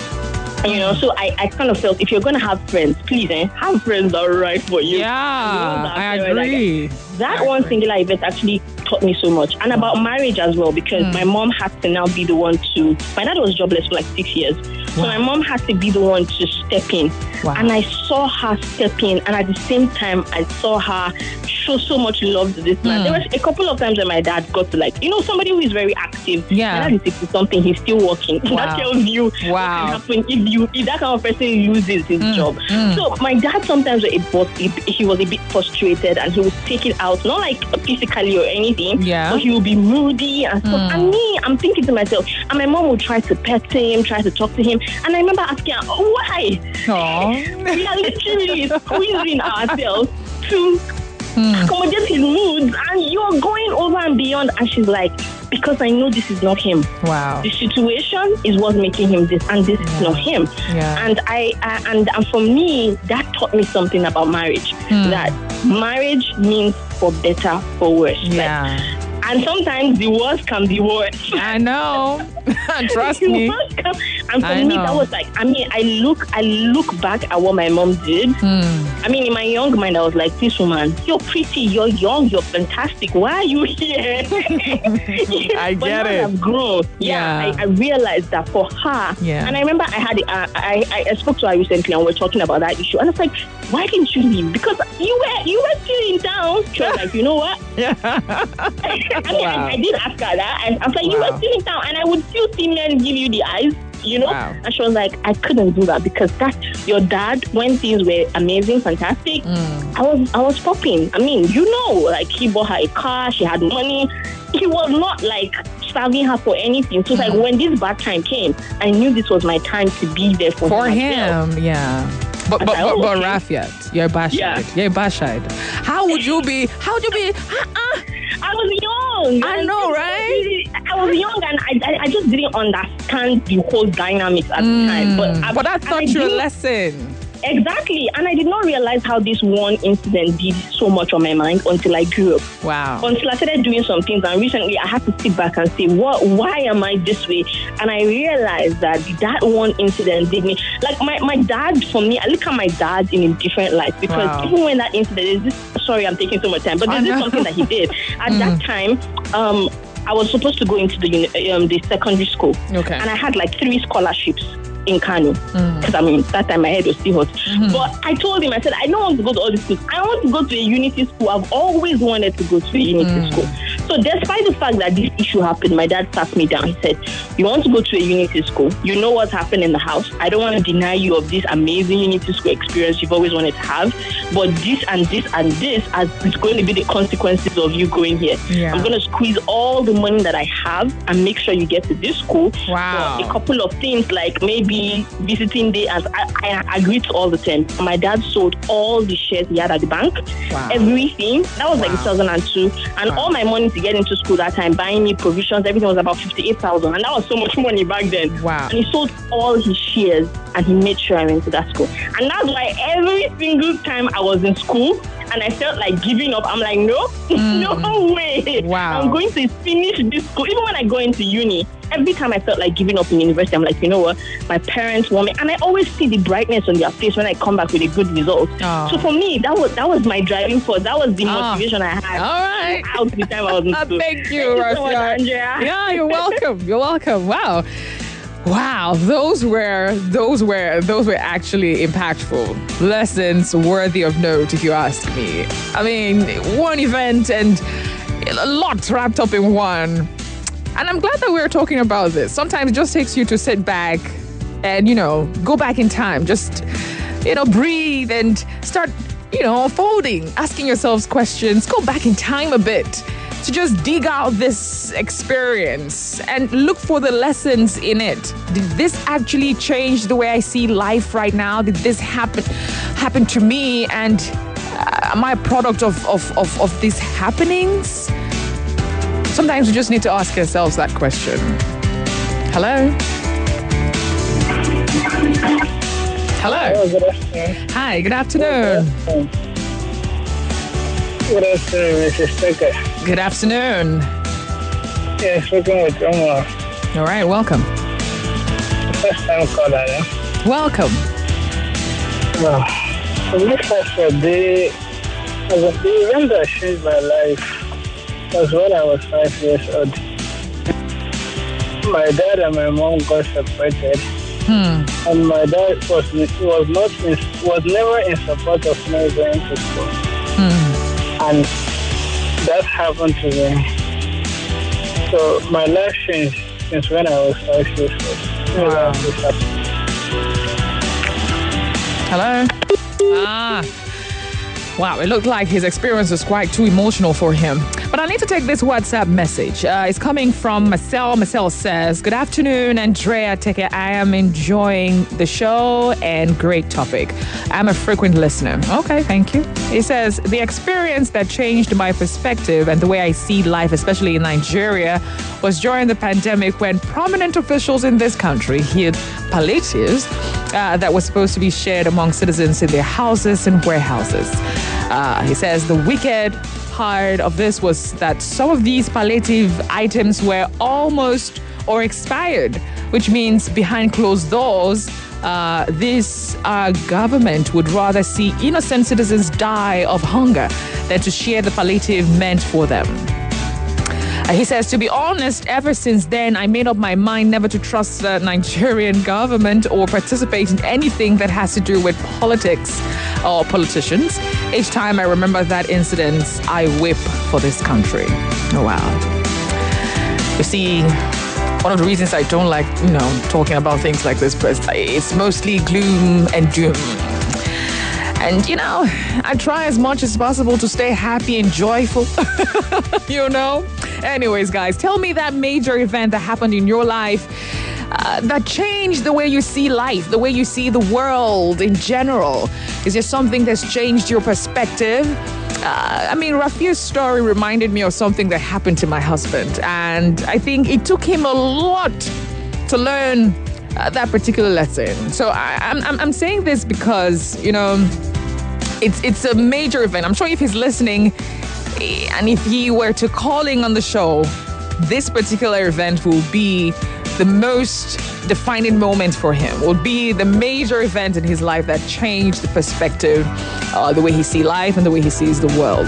You know, so I, I kind of felt if you're going to have friends, please, eh, have friends that will ride for you. Yeah, I agree. That one singular event actually taught me so much. And about marriage as well, because my mom had to now be the one to, my dad was jobless for like six years. So my mom had to be the one to step in. Wow. And I saw her step in. And at the same time, I saw her show so much love to this man. Mm. There was a couple of times when my dad got to like, you know, somebody who is very active. Yeah. My dad is sixty something, he's still working. Wow. That tells you Wow. what can happen if you if that kind of person loses his Mm. job. Mm. So my dad sometimes was a, was, he, he was a bit frustrated and he would take it out, not like physically or anything, Yeah. but he would be moody and stuff. Mm. And me, I'm thinking to myself, and my mom would try to pet him, try to talk to him. And I remember asking her, oh, why? Aww. We are literally squeezing ourselves to accommodate his moods, and you're going over and beyond. And she's like, because I know this is not him. Wow. The situation is what's making him this, and this is not him. Yeah. And I, I and, and for me, that taught me something about marriage. Hmm. That marriage means for better, for worse. Yeah. Like, and sometimes the worst can be worse. I know. Trust The me. worst can- and for I me, know. that was like, I mean, I look, I look back at what my mom did. Hmm. I mean, in my young mind, I was like, this woman, you're pretty, you're young, you're fantastic. Why are you here? I But get now it. I've grown. Yeah, Yeah. I, I realized that for her. Yeah. And I remember I had, uh, I, I spoke to her recently and we we're talking about that issue. And I was like, why didn't you leave? Because you were, you were still in town. She was like, you know what? Yeah. I mean, Wow. I, I did ask her that. And I was like, you Wow. were still in town. And I would still see men give you the eyes. You know, Wow. and she was like, I couldn't do that because that your dad, when things were amazing, fantastic, I was I was popping. I mean, you know, like he bought her a car, she had money. He was not like starving her for anything. So it's like when this bad time came, I knew this was my time to be there for, For him. as well. him, yeah. But but I was but, like, but okay. Rafiat, you're Bashide. Yeah. You're Bashide. How would you be? How would you be? Uh-uh. I was young. I know, right? I was young and I, I, I just didn't understand the whole dynamics at the time. But, I, But that and I taught you a didn't- lesson. Exactly. And I did not realize how this one incident did so much on my mind until I grew up. Wow. Until I started doing some things, and recently I had to sit back and say, "What? Why am I this way?" And I realized that that one incident did me like my, my dad. For me, I look at my dad in a different light because Wow. even when that incident is this. Sorry, I'm taking so much time, but there's Oh, this no. something that he did at that time. Um, I was supposed to go into the uni- um, the secondary school, Okay. and I had like three scholarships in Kano because I mean that time my head was still hot. But I told him, I said, I don't want to go to all these schools. I want to go to a unity school. I've always wanted to go to a unity school. So despite the fact that this issue happened, my dad sat me down. He said, you want to go to a Unity school. You know what's happened in the house. I don't want to deny you of this amazing Unity school experience you've always wanted to have. But this and this and this is going to be the consequences of you going here. Yeah. I'm going to squeeze all the money that I have and make sure you get to this school. Wow. For a couple of things like maybe visiting day. And I, I agreed to all the terms. My dad sold all the shares he had at the bank. Wow. Everything. That was like Wow. two thousand two. And Wow. all my money to get into school that time, buying me provisions, everything was about fifty-eight thousand. And that was so much money back then. Wow. And he sold all his shares and he made sure I went to that school. And that's why every single time I was in school and I felt like giving up, I'm like, no, Mm. no way. Wow. I'm going to finish this school. Even when I go into uni, every time I felt like giving up in university, I'm like, you know what? My parents want me. And I always see the brightness on their face when I come back with a good result. Oh. So for me, that was that was my driving force. That was the Oh. motivation I had. All right. Out the time I was in school. Thank you, Thank you so much, Rafia. Andrea. Yeah, you're welcome. You're welcome. Wow. Wow, those were those were those were actually impactful lessons, worthy of note, if you ask me. I mean, one event and a lot wrapped up in one. And I'm glad that we're talking about this. Sometimes it just takes you to sit back and, you know, go back in time. Just, you know, breathe and start, you know, folding, asking yourselves questions. Go back in time a bit to just dig out this experience and look for the lessons in it. Did this actually change the way I see life right now? Did this happen happen to me? And uh, am I a product of, of, of, of these happenings? Sometimes we just need to ask ourselves that question. Hello? Hello? Oh, good afternoon. Hi, good afternoon. Good afternoon, Missus Tucker. Good afternoon. Yeah, speaking with Omar. All right, welcome. First time caller, yeah? Welcome. Well, for me, first of the, the event that changed my life was when I was five years old. My dad and my mom got separated. Hmm. And my dad was was not in, was never in support of me going to school. Hmm. And that happened to me. So my life changed since when I was five years old. Wow. Hello? Ah. Wow, it looked like his experience was quite too emotional for him. But I need to take this WhatsApp message. Uh, it's coming from Marcel. Marcel says, good afternoon, Andrea. Take it. I am enjoying the show and great topic. I'm a frequent listener. Okay, thank you. He says, the experience that changed my perspective and the way I see life, especially in Nigeria, was during the pandemic when prominent officials in this country hid palliatives uh, that were supposed to be shared among citizens in their houses and warehouses. Uh, he says the wicked part of this was that some of these palliative items were almost or expired, which means behind closed doors, uh, this uh, government would rather see innocent citizens die of hunger than to share the palliative meant for them. Uh, he says, to be honest, ever since then, I made up my mind never to trust the Nigerian government or participate in anything that has to do with politics or politicians. Each time I remember that incident, I weep for this country. Oh, wow. You see, one of the reasons I don't like, you know, talking about things like this, because it's mostly gloom and doom. And, you know, I try as much as possible to stay happy and joyful, you know? Anyways, guys, tell me that major event that happened in your life uh, that changed the way you see life, the way you see the world in general. Is there something that's changed your perspective? Uh, I mean, Rafia's story reminded me of something that happened to my husband. And I think it took him a lot to learn uh, that particular lesson. So I, I'm, I'm, I'm saying this because, you know, it's, it's a major event. I'm sure if he's listening, and if he were to calling on the show, this particular event will be the most defining moment for him, will be the major event in his life that changed the perspective, uh, the way he sees life and the way he sees the world.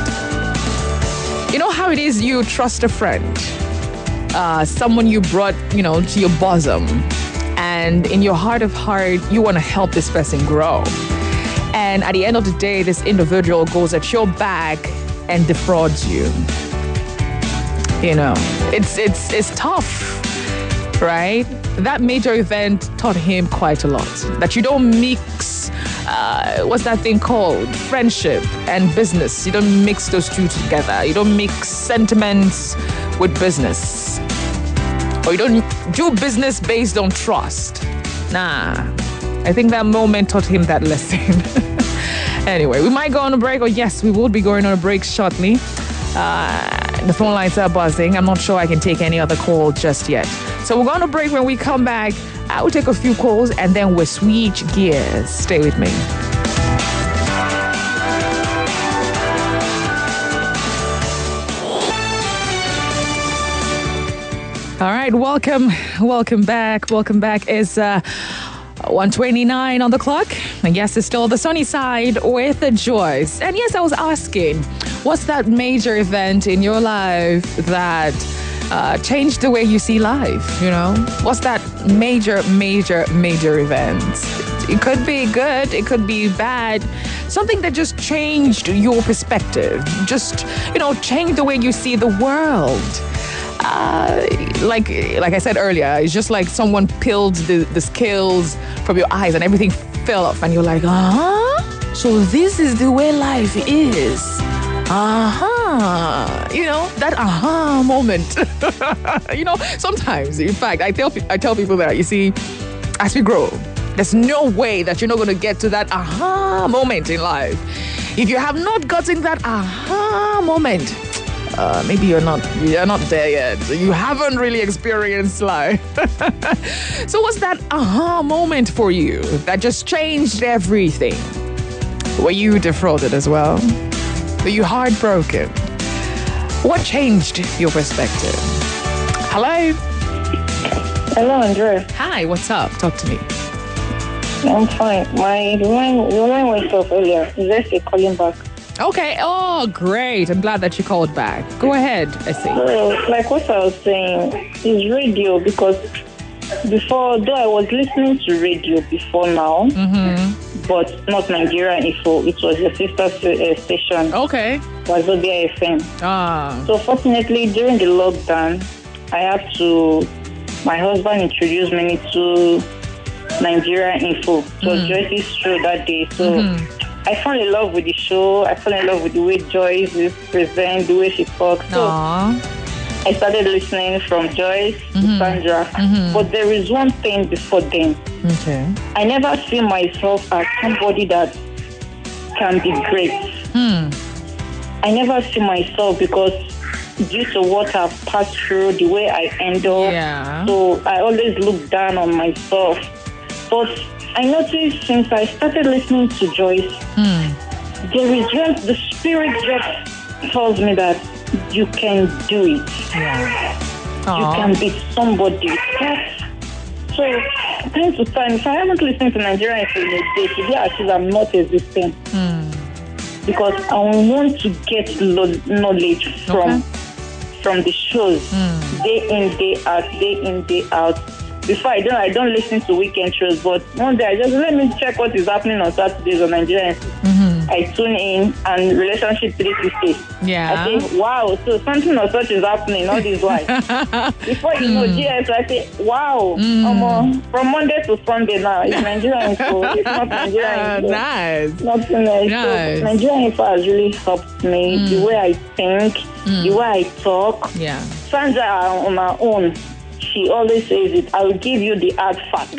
You know how it is you trust a friend, uh, someone you brought, you know, to your bosom, and in your heart of heart, you want to help this person grow. And at the end of the day, this individual goes at your back and defrauds you. You know, it's it's it's tough, right? That major event taught him quite a lot. That you don't mix, uh, what's that thing called? Friendship and business. You don't mix those two together. You don't mix sentiments with business. Or you don't do business based on trust. Nah. I think that moment taught him that lesson. Anyway, we might go on a break. Or yes, we will be going on a break shortly. Uh, the phone lines are buzzing. I'm not sure I can take any other call just yet. So we're going to break. When we come back, I will take a few calls and then we'll switch gears. Stay with me. All right, welcome. Welcome back. Welcome back. It's uh, one twenty-nine on the clock. And yes, it's still the sunny side with Joyce. And yes, I was asking, what's that major event in your life that uh, changed the way you see life? You know, what's that major, major, major event? It could be good. It could be bad. Something that just changed your perspective. Just, you know, changed the way you see the world. Uh, like like I said earlier, it's just like someone peeled the, the scales from your eyes and everything fell off and you're like, uh-huh, so this is the way life is. Uh-huh. You know, that uh-huh moment. You know, sometimes, in fact, I tell, I tell people that, you see, as we grow, there's no way that you're not going to get to that aha moment in life. If you have not gotten that aha moment, Uh, maybe you're not you're not there yet. You haven't really experienced life. So what's that aha moment for you that just changed everything? Were you defrauded as well? Were you heartbroken? What changed your perspective? Hello? Hello, Andrea. Hi, what's up? Talk to me. I'm fine. My line, your line went off earlier. Is Essie calling back? Okay. Oh, great. I'm glad that you called back. Go ahead, Essie. Well, like what I was saying, is radio, because before, though I was listening to radio before now, mm-hmm. but not Nigeria Info. It was a sister uh, station. Okay. Wazobia F M. Ah. So fortunately, during the lockdown, I had to, my husband introduced me to Nigeria Info. So mm. Joyce's show that day. So mm-hmm. I fell in love with the show. I fell in love with the way Joyce is present, the way she talks. So Aww. I started listening from Joyce mm-hmm. to Sandra. Mm-hmm. But there is one thing before then. Okay. I never see myself as somebody that can be great. Hmm. I never see myself because due to what I've passed through, the way I end up. Yeah. So I always look down on myself. But I noticed since I started listening to Joyce, hmm. there is just, the spirit just tells me that you can do it. Yeah. You can be somebody. That's, so, time to time, if I haven't listened to Nigerian for a day, today I feel I'm not existing. Hmm. Because I want to get lo- knowledge from, Okay. from the shows, Hmm. day in, day out, day in, day out. Before I don't, I don't listen to weekend shows, but one day I just let me check what is happening on Saturdays on Nigerian. Mm-hmm. I tune in and relationship three sixty. Yeah. I say, wow, so something or such is happening, all this while. Before you know, G S, I say, wow, Mm. um, uh, from Monday to Sunday now, it's Nigerian info. It's not Nigerian info. Nice. Nothing else. Nice. So Nigerian info has really helped me, Mm. the way I think, Mm. the way I talk. Yeah. Sandra on her own, she always says it, I will give you the hard fact.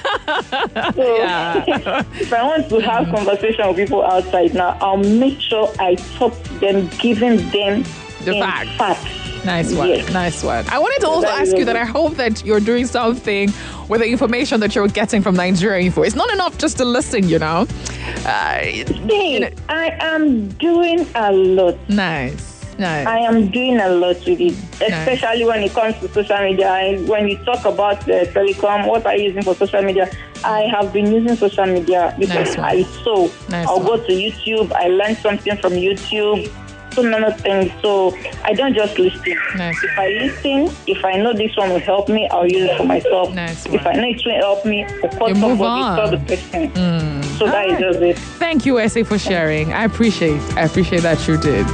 So Yeah. if I want to have conversation with people outside now, I'll make sure I talk to them, giving them The in facts. facts. Nice one. Yes. Nice one. I wanted to So also that ask is you that it. I hope that you're doing something with the information that you're getting from Nigeria Info. It's not enough just to listen, you know. Uh, Hey, you know. I am doing a lot. Nice. Nice. I am doing a lot with it, especially when it comes to social media. I, when you talk about uh, telecom, what are you using for social media? I have been using social media because Nice one. I saw. Nice I'll one. go to YouTube. I learn something from YouTube. So many things. So I don't just listen. Nice If I listen, if I know this one will help me, I'll use it for myself. Nice If I know it will help me, of course, You move somebody on. tell the person. Mm. So that is Alright. just it. Thank you, Essie, for sharing. I appreciate I appreciate that you did.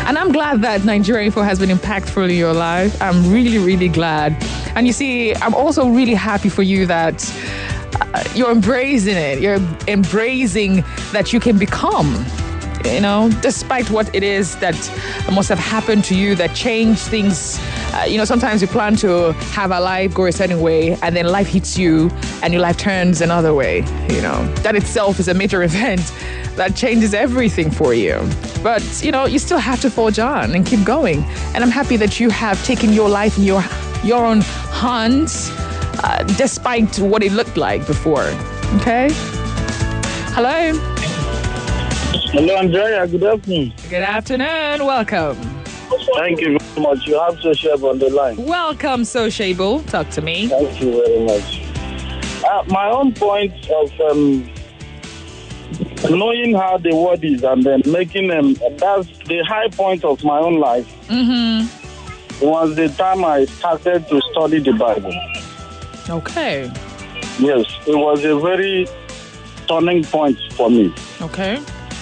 And I'm glad that Nigeria Info has been impactful in your life. I'm really, really glad. And you see, I'm also really happy for you that uh, you're embracing it. You're embracing that you can become, you know, despite what it is that must have happened to you that changed things. Uh, you know, sometimes we plan to have our life go a certain way and then life hits you and your life turns another way. You know, that itself is a major event that changes everything for you. But, you know, you still have to forge on and keep going. And I'm happy that you have taken your life in your, your own hands, uh, despite what it looked like before. Okay? Hello? Hello, Andrea. Good afternoon. Good afternoon. Welcome. Thank you very much. You have Sociable on the line. Welcome, Sociable. Talk to me. Thank you very much. Uh, my own point of um, knowing how the word is and then making them, that's the high point of my own life. Mm-hmm. It was the time I started to study the Bible. Okay. Yes, it was a very turning point for me. Okay.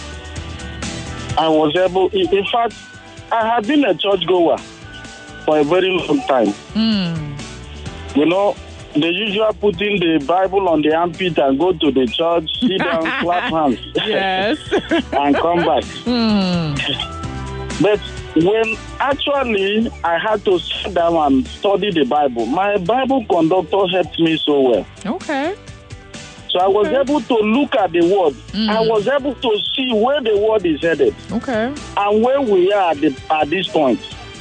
I was able, in fact, I had been a churchgoer for a very long time. Mm. You know, the usual putting the Bible on the armpit and go to the church, sit down, clap hands. Yes. And come back. Mm. But when actually I had to sit down and study the Bible, my Bible conductor helped me so well. Okay. So I was okay. able to look at the word. Mm. I was able to see where the word is headed. Okay. And where we are at, the, at this point.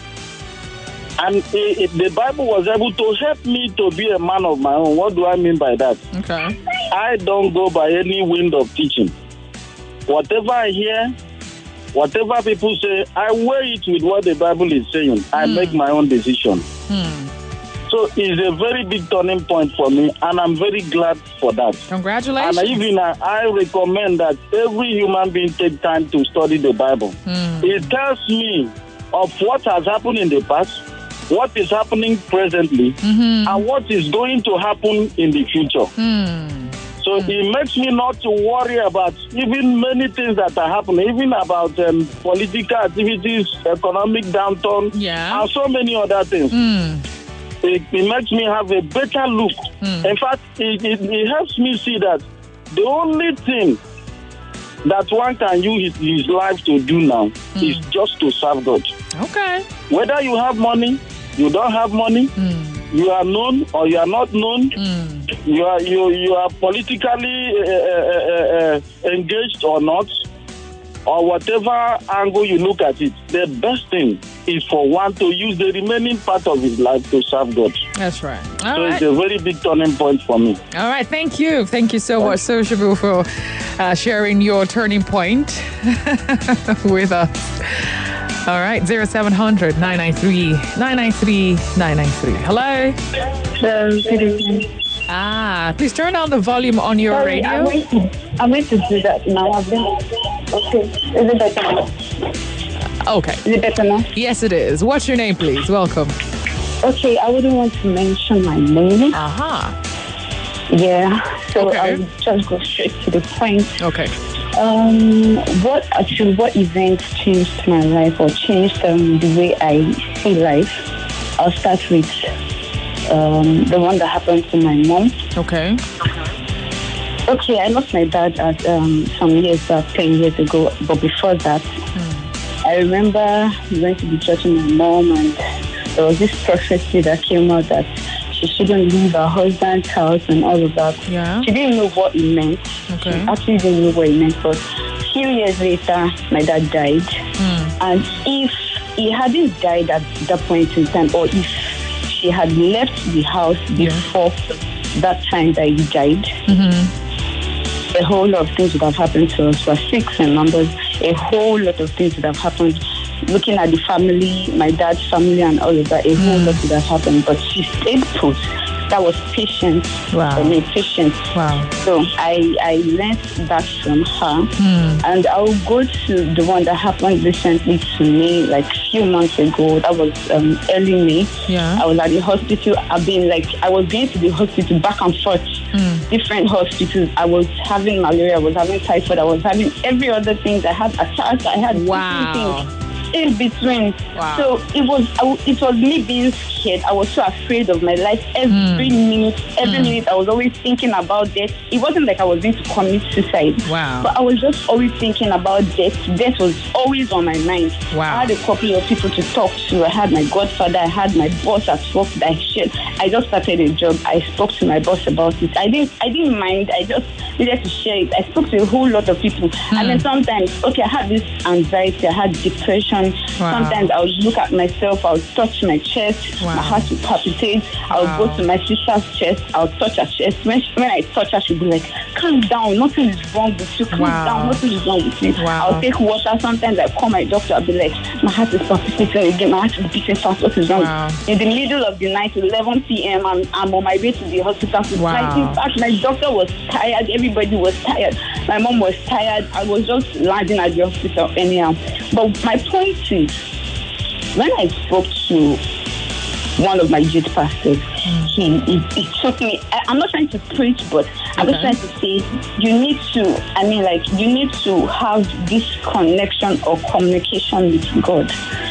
And it, it, the Bible was able to help me to be a man of my own. What do I mean by that? Okay. I don't go by any wind of teaching. Whatever I hear, whatever people say, I weigh it with what the Bible is saying. Mm. I make my own decision. Mm. So it's a very big turning point for me, and I'm very glad for that. Congratulations. And even I, I recommend that every human being take time to study the Bible. Mm. It tells me of what has happened in the past, what is happening presently, mm-hmm. and what is going to happen in the future. Mm. So mm. it makes me not to worry about even many things that are happening, even about um, political activities, economic downturn, yeah. and so many other things. Mm. It, it makes me have a better look. Mm. In fact, it, it, it helps me see that the only thing that one can use his life to do now mm. is just to serve God. Okay. Whether you have money, you don't have money, mm. you are known or you are not known, mm. you are you you are politically uh, uh, uh, engaged or not, or whatever angle you look at it, the best thing is for one to use the remaining part of his life to serve God. That's right. All so right. it's a very big turning point for me. All right. Thank you. Thank you so much, Sociable, for uh, sharing your turning point with us. All right. zero seven hundred, nine nine three, nine nine three, nine nine three. Hello. Um, good evening. Ah, please turn down the volume on your Sorry, radio. I'm going, to, I'm going to do that now. I've been, okay. Is it better now? Okay. Is it better now? Yes, it is. What's your name, please? Welcome. Okay, I wouldn't want to mention my name. Aha. Yeah, so Okay. I'll just go straight to the point. Okay. Um, what actually, what events changed my life or changed um, the way I see life? I'll start with um, the one that happened to my mom. Okay. Okay, I lost my dad at um, some years back, ten years ago. But before that, Hmm. I remember we went to the church with my mom, and there was this prophecy that came out that she shouldn't leave her husband's house and all of that. Yeah. She didn't know what it meant. Okay. She actually didn't know what it meant. But a few years later, my dad died. Hmm. And if he hadn't died at that point in time, or if she had left the house before that time that he died, Mm-hmm. a whole lot of things would have happened to us. We're six in numbers. A whole lot of things would have happened. Looking at the family, my dad's family and all of that, a whole lot would have happened. But she stayed put. That was patience. Wow. I mean, patience. Wow. So I, I learned that from her. Hmm. And I'll go to the one that happened recently to me, like a few months ago. That was um, early May. Yeah. I was at the hospital. I've been like, I was going to the hospital back and forth. Hmm. Different hospitals. I was having malaria. I was having typhoid. I was having every other thing. I had attacks. I had Wow. different things. in between. Wow. So it was I, it was me being scared. I was so afraid of my life. Every Mm. minute, every Mm. minute, I was always thinking about death. It wasn't like I was going to commit suicide. Wow. But I was just always thinking about death. Death was always on my mind. Wow. I had a couple of people to talk to. I had my godfather. I had my boss at work that I shared. I just started a job. I spoke to my boss about it. I didn't. I didn't mind. I just needed to share it. I spoke to a whole lot of people. And then sometimes, okay, I had this anxiety. I had depression. Wow. Sometimes I would look at myself. I would touch my chest. Wow. My heart would palpitate. I would Wow. go to my sister's chest. I would touch her chest. When, she, when I touch her, she'd be like, calm down. Nothing is wrong with you. Calm Wow. down. Nothing is wrong with you. Wow. I'll take water. Sometimes I call my doctor. I'll be like, my heart is palpitating again. My heart is beating fast. What is wrong? Wow. In the middle of the night, eleven p.m., I'm, I'm on my way to the hospital. Wow. Like, in fact, my doctor was tired. Everybody was tired. My mom was tired. I was just landing at the hospital anyhow. But my point is, when I spoke to one of my youth pastors, he, he, he took me. I, I'm not trying to preach, but I'm Okay. just trying to say you need to, I mean, like, you need to have this connection or communication with God.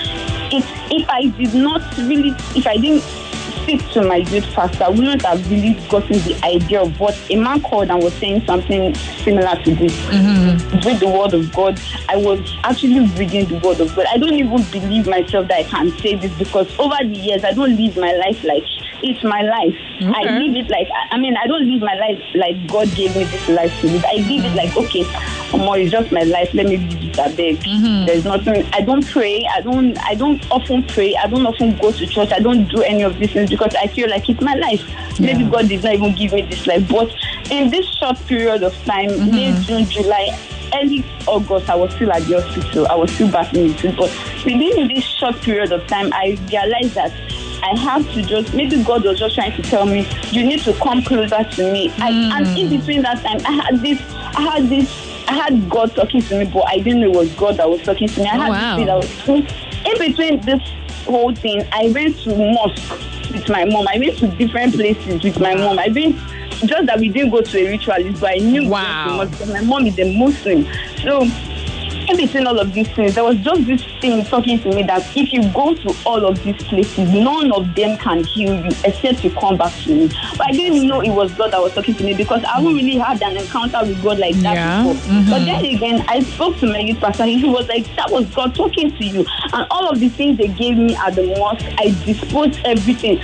If, if I did not really, if I didn't speak to my youth pastor, I wouldn't have really gotten the idea of what a man called and was saying something similar to this. Mm-hmm. With the word of God, I was actually reading the word of God. I don't even believe myself that I can say this because over the years, I don't live my life like it's my life. Okay. I live it like, I mean, I don't live my life like God gave me this life to live. I live it like, okay, Omo, it's just my life. Let me live it, I beg. Mm-hmm. There's nothing. I don't pray. I don't. I don't often pray. I don't often go to church. I don't do any of these things because I feel like it's my life. Yeah. Maybe God did not even give me this life. But in this short period of time, Mm-hmm. May, June, July, early August, I was still at the hospital. I was still battling with it. But within this short period of time, I realized that I have to just, maybe God was just trying to tell me, you need to come closer to me. I, and in between that time, I had this, I had this, I had God talking to me, but I didn't know it was God that was talking to me. I Oh, had wow. this thing that was, in between this whole thing, I went to mosque with my mom. I went to different places with my mom. I went, just that we didn't go to a ritualist, but I knew Wow. we went to mosque because my mom is a Muslim. So, in between all of these things, there was just this thing talking to me that if you go to all of these places, none of them can heal you except you come back to me. But I didn't know it was God that was talking to me because I haven't really had an encounter with God like that Yeah. before. Mhm. But then again, I spoke to my youth pastor. He was like, that was God talking to you. And all of the things they gave me at the mosque, I disposed everything.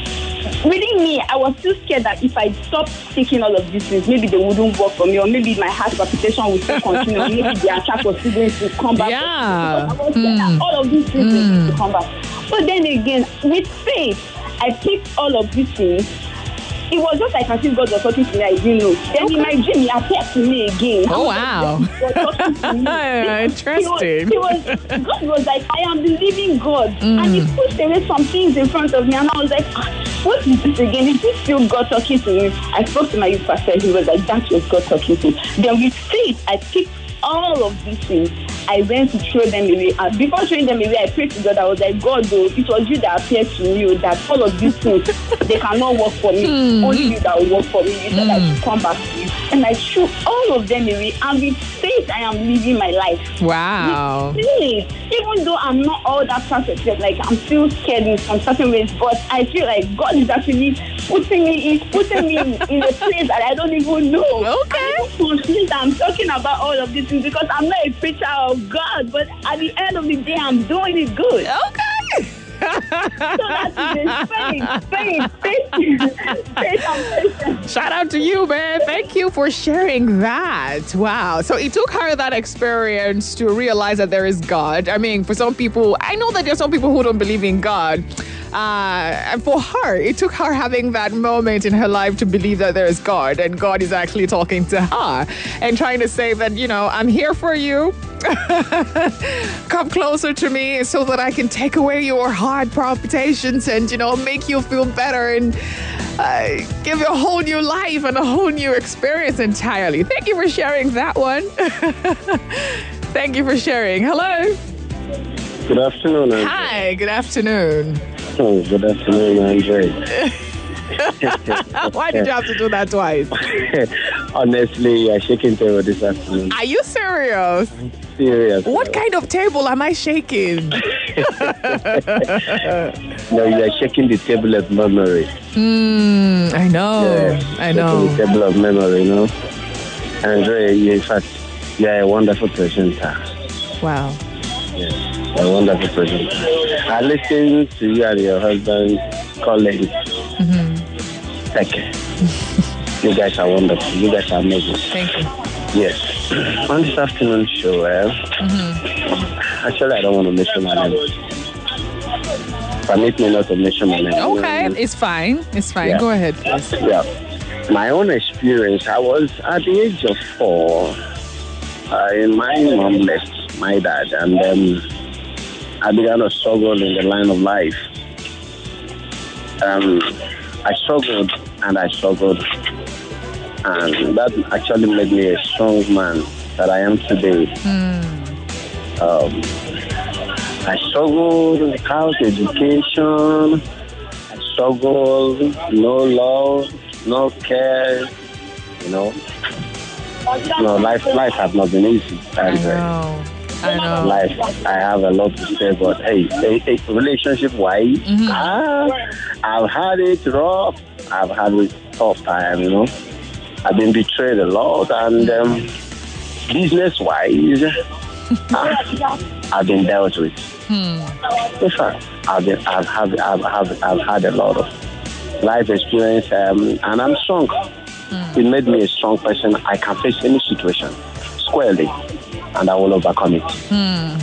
Within me, I was still scared that if I stopped taking all of these things, maybe they wouldn't work for me, or maybe my heart palpitation would still continue, or maybe the attack was still going to come back. Yeah. Because I was scared that Mm. all of these things were Mm. going to come back. But then again, with faith, I picked all of these things. It was just like I think God was talking to me, I didn't know. Then in my dream, he appeared to me again. Oh, wow. He was talking to me. Interesting. He was, he was, God was like, I am the living God. Mm. And he pushed away some things in front of me. And I was like, ah, what is this again? Is this still God talking to me? I spoke to my youth pastor. He was like, that was God talking to me. Then with faith, I picked all of these things. I went to throw them away. And before throwing them away, I prayed to God. I was like, God, though, it was you that appeared to me, that all of these things, they cannot work for me. Mm. Only you that will work for me. You said I Mm. should come back to you. And I threw all of them away. And with faith, I am living my life. Wow. With faith, even though I'm not all that perfect yet, like I'm still scared in some certain ways, but I feel like God is actually putting me, he's putting me in, in a place that I don't even know. Okay. I'm confused. I'm talking about all of these things because I'm not a preacher of God, but at the end of the day, I'm doing it good. Okay. So that is it. Faith, faith, faith, faith and patience. Shout out to you, man. Thank you for sharing that. Wow. So it took her that experience to realize that there is God. I mean, for some people, I know that there's some people who don't believe in God. Uh, and for her, it took her having that moment in her life to believe that there is God and God is actually talking to her and trying to say that, you know, I'm here for you. Come closer to me so that I can take away your heart palpitations and, you know, make you feel better and uh, give you a whole new life and a whole new experience entirely. Thank you for sharing that one. Thank you for sharing. Hello. Good afternoon, Andre. Hi, good afternoon. Oh, good afternoon, Andre. Why did you have to do that twice? Honestly, you're shaking table this afternoon. Are you serious? Serious. What kind of table am I shaking? No, you're shaking the table of memory. Hmm, I know. Yes, I know. The table of memory, you know. Andre, you, in fact, you're a wonderful presenter. Wow. Yes, a wonderful presenter. I listened to you and your husband calling. Mm-hmm. Thank you. You guys are wonderful. You guys are amazing. Thank you. Yes. On this afternoon show, eh, Mm-hmm. actually, I don't want to mention my name. Permit me not to mention my name. Okay, it's fine. It's fine. Yeah. Go ahead, please. Yeah. My own experience, I was at the age of four. Uh, my mom left my dad, and then I began to struggle in the line of life. Um, I struggled and I struggled, and that actually made me a strong man that I am today. Mm. Um, I struggled without education. I struggled, no love, no care. You know, no life. Life has not been easy. And, I know. I know. Life, I have a lot to say, but hey, hey, hey relationship-wise, Mm-hmm. ah, I've had it rough. I've had it tough time. You know, I've been betrayed a lot, and um, business-wise, ah, I've been dealt with. Hmm. In fact, I've been, I've, have, I've, have, I've had a lot of life experience, um, and I'm strong. Mm. It made me a strong person. I can face any situation squarely, and I will overcome it. Hmm.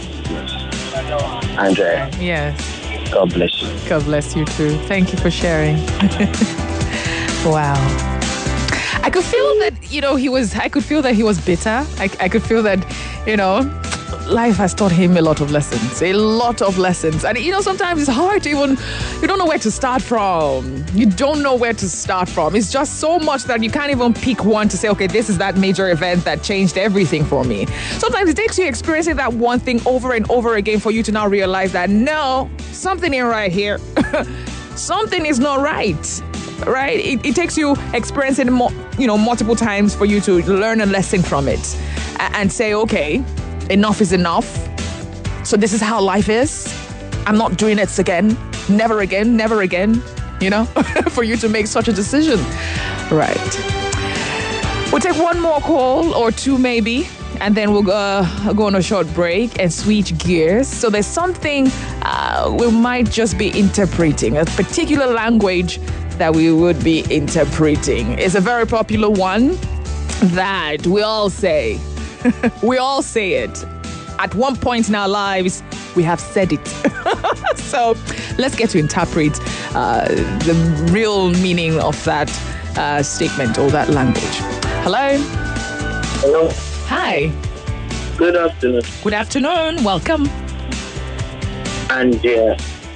Andrea, Yes. God bless you. God bless you too. Thank you for sharing. Wow. I could feel that, you know, he was, I could feel that he was bitter. I, I could feel that, you know, life has taught him a lot of lessons, a lot of lessons. And, you know, sometimes it's hard to even, you don't know where to start from. You don't know where to start from. It's just so much that you can't even pick one to say, okay, this is that major event that changed everything for me. Sometimes it takes you experiencing that one thing over and over again for you to now realize that, no, something ain't right here. Something is not right. Right? It, it takes you experiencing more, you know, multiple times for you to learn a lesson from it and, and say, okay, enough is enough. So this is how life is. I'm not doing it again. Never again. Never again. You know, for you to make such a decision. Right. We'll take one more call or two maybe, and then we'll uh, go on a short break and switch gears. So there's something uh, we might just be interpreting, a particular language that we would be interpreting. It's a very popular one that we all say. We all say it. At one point in our lives, we have said it. So let's get to interpret uh, the real meaning of that uh, statement or that language. Hello? Hello. Hi. Good afternoon. Good afternoon. Welcome. And uh,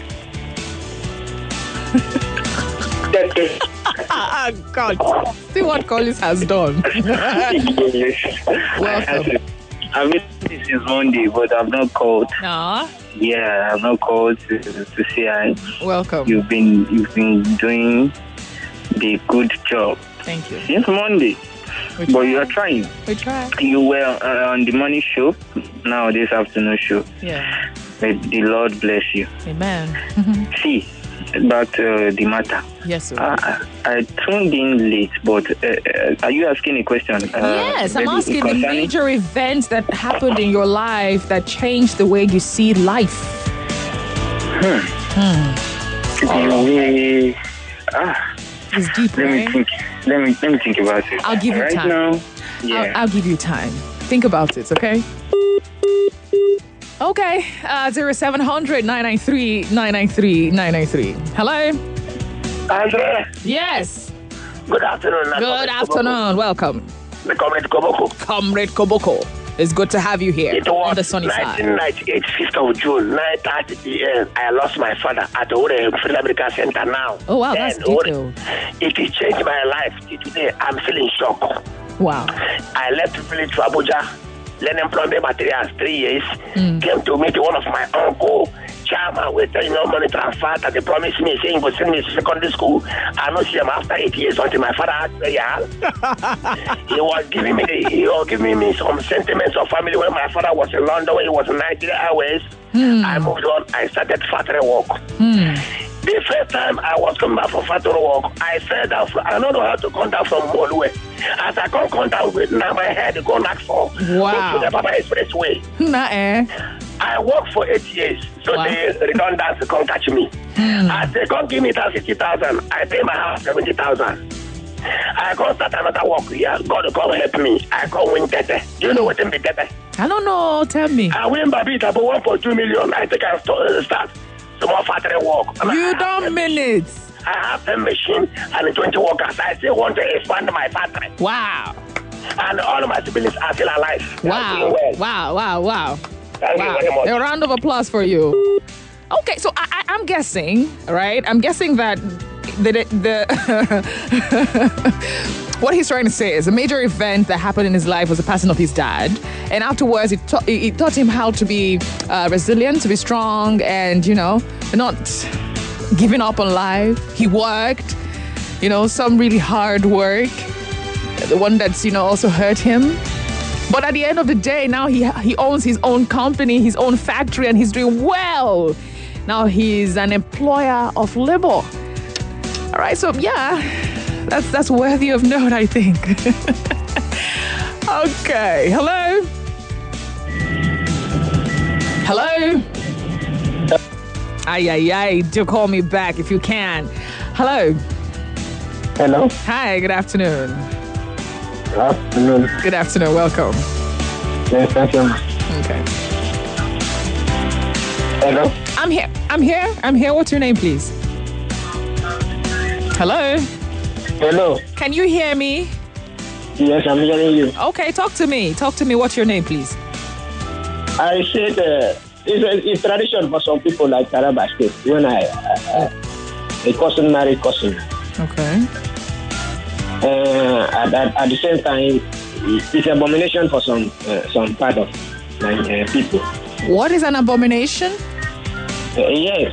Ah, God. See what Collins has done. Welcome. I've been since Monday, but I've not called. Nah. Yeah, I've not called to, to say I. Welcome. You've been you've been doing the good job. Thank you. Since Monday, We but try. you are trying. We try. You were uh, on the morning show, now this afternoon show. Yeah. May the Lord bless you. Amen. See, about uh, the matter. Yes, sir. Uh, I tuned in late, but uh, uh, are you asking a question? Uh, Yes, I'm maybe asking the concerning- major events that happened in your life that changed the way you see life. Hmm. Hmm. Anyway, ah, It's deep, let right? me think. Let me let me think about it. I'll give you right time. now. Yeah. I'll, I'll give you time. Think about it, okay? Okay, uh, zero seven hundred nine nine three nine nine three nine nine three. Hello? Andrea. Yes. Good afternoon. Good afternoon. Welcome. The Comrade Koboko. Comrade Koboko. It's good to have you here It was on the sunny side. nineteen ninety-eight, fifth of June, nine thirty p.m. I lost my father at the Ore Free America Center now. Oh, wow, that's Then, Ore, detailed. It has changed my life. Till today, I'm feeling shock. Wow. I left the village to Abuja, learning plumbing materials, three years. Mm. Came to meet one of my uncle chairman will tell you no money transfer that they promised me, saying go send me to secondary school. I not see him after eight years until my father had burial. He was giving me the, he was giving me some sentiments of family when my father was in London, when he was in Nigeria Airways. Hmm. I moved on, I started factory work. Hmm. The first time I was coming back from factory work, I fell down. From, I don't know how to come down from Molue. As I come, come down with now my head go knock for wow. go to the Baba Expressway. Nah, eh. I worked for eight years, so wow. the redundancy can't catch me. Hmm. As they can't give me that fifty thousand, I pay my house seventy thousand. I can't start another work here. God come help me. I can't win Tete. Do you know what in the Tete? I don't know. Tell me. I win Babita about one point two million. I think I start some more factory work. You don't minutes. I have ten machines and twenty workers. I still want to expand my factory. Wow. And all of my siblings are still alive. Wow. Well. Wow, wow, wow. Thank wow. you very much. A round of applause for you. Okay, so I, I, I'm guessing, right? I'm guessing that the, the what he's trying to say is a major event that happened in his life was the passing of his dad. And afterwards, it, ta- it taught him how to be uh, resilient, to be strong, and, you know, not giving up on life. He worked, you know, some really hard work. The one that's, you know, also hurt him. But at the end of the day, now he he owns his own company, his own factory, and he's doing well. Now he's an employer of labor. All right, so yeah, that's that's worthy of note, I think. Okay, hello? Hello? Ay, ay, ay, do call me back if you can. Hello? Hello? Hi, good afternoon. Good afternoon. Good afternoon, welcome. Yes, thank you. Okay. Hello? I'm here, I'm here, I'm here. What's your name, please? Hello? Hello? Can you hear me? Yes, I'm hearing you. Okay, talk to me. Talk to me. What's your name, please? I said uh, it's, a, it's tradition for some people like Taraba State. When I, uh, a cousin married cousin. Okay. Uh, at, at, at the same time, it's an abomination for some uh, some part of uh, people. What is an abomination? Uh, yes.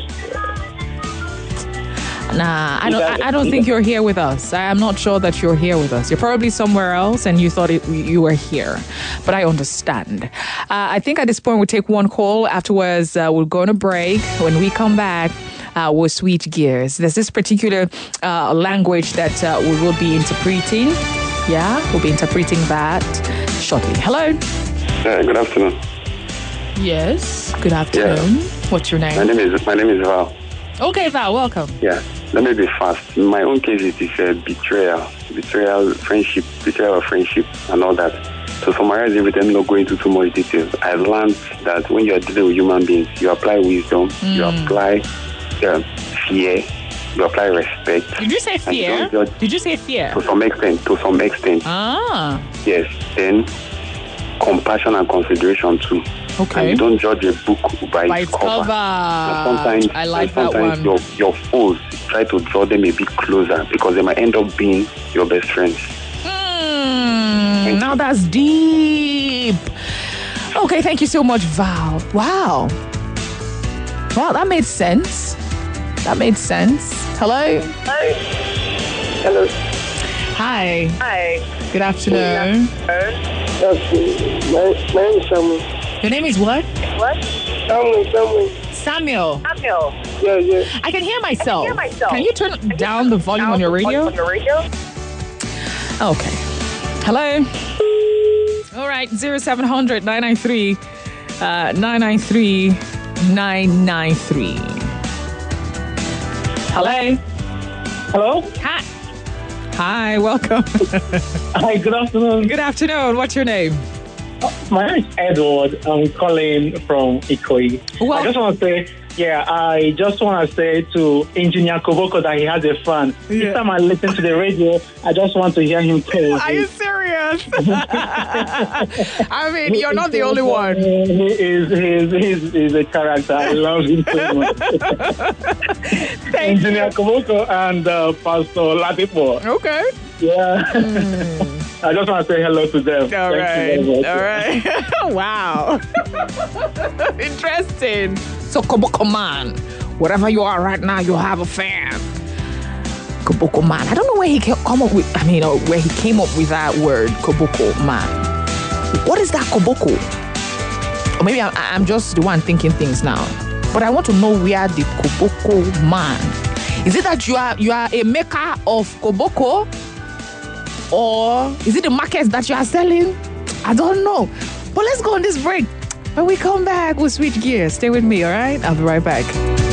Nah, I don't. I, I don't think you're here with us. I am not sure that you're here with us. You're probably somewhere else, and you thought it, you were here. But I understand. Uh, I think at this point we'll take one call. Afterwards, uh, we'll go on a break. When we come back, uh, we'll switch gears. There's this particular uh, language that uh, we will be interpreting. Yeah, we'll be interpreting that shortly. Hello. Yeah, good afternoon. Yes. Good afternoon. Yeah. What's your name? My name is my name is Val. Okay, Val. Welcome. Yeah. Let me be fast. In my own case, it is a betrayal, betrayal, friendship, betrayal of friendship, and all that. To summarize everything, not going into too much detail, I learned that when you are dealing with human beings, you apply wisdom, mm. you apply uh, fear, you apply respect. Did you say fear? You Did you say fear? To some extent. To some extent. Ah. Yes. Then compassion and consideration too. Okay. And you don't judge a book by, by its cover. cover. And sometimes, I like and sometimes that one. Your, your foes try to draw them a bit closer because they might end up being your best friends. Mm, now that's deep. Okay, thank you so much, Val. Wow. Wow, that made sense. That made sense. Hello? Hi. Hello. Hi. Hi. Good afternoon. Yes, my, my name is Samuel. Your name is what? What? Samuel, Samuel. Samuel. Samuel. Yeah, yeah. I can hear myself. I can hear myself. Can you turn can down you the volume down on your the radio? On your radio? Okay. Hello? All right, zero seven hundred nine nine three nine nine three nine nine three. Hello? Hello? Hi. Hi, welcome. Hi, good afternoon. Good afternoon. What's your name? My name is Edward. I'm calling from Ikoyi. Well, I just want to say, yeah, I just want to say to Engineer Koboko that he has a fan. Yeah. Each time I listen to the radio, I just want to hear him tell. Are you serious? I mean, you're not the only one. He is, he is, he is, he is a character. I love him so much. Thank Engineer you. Koboko and uh, Pastor Latipo. Okay. Yeah. Mm. I just want to say hello to them. All Thank right. you very much. All right. Wow. Interesting. So, Koboko Man, wherever you are right now, you have a fan. Koboko Man. I don't know where he came come up with. I mean, or where he came up with that word, Koboko Man. What is that Koboko? Or maybe I'm, I'm just the one thinking things now. But I want to know where the Koboko Man. Is it that you are you are a maker of Koboko? Or is it the markets that you are selling? I don't know. But let's go on this break. When we come back, we'll switch gears. Stay with me, all right? I'll be right back.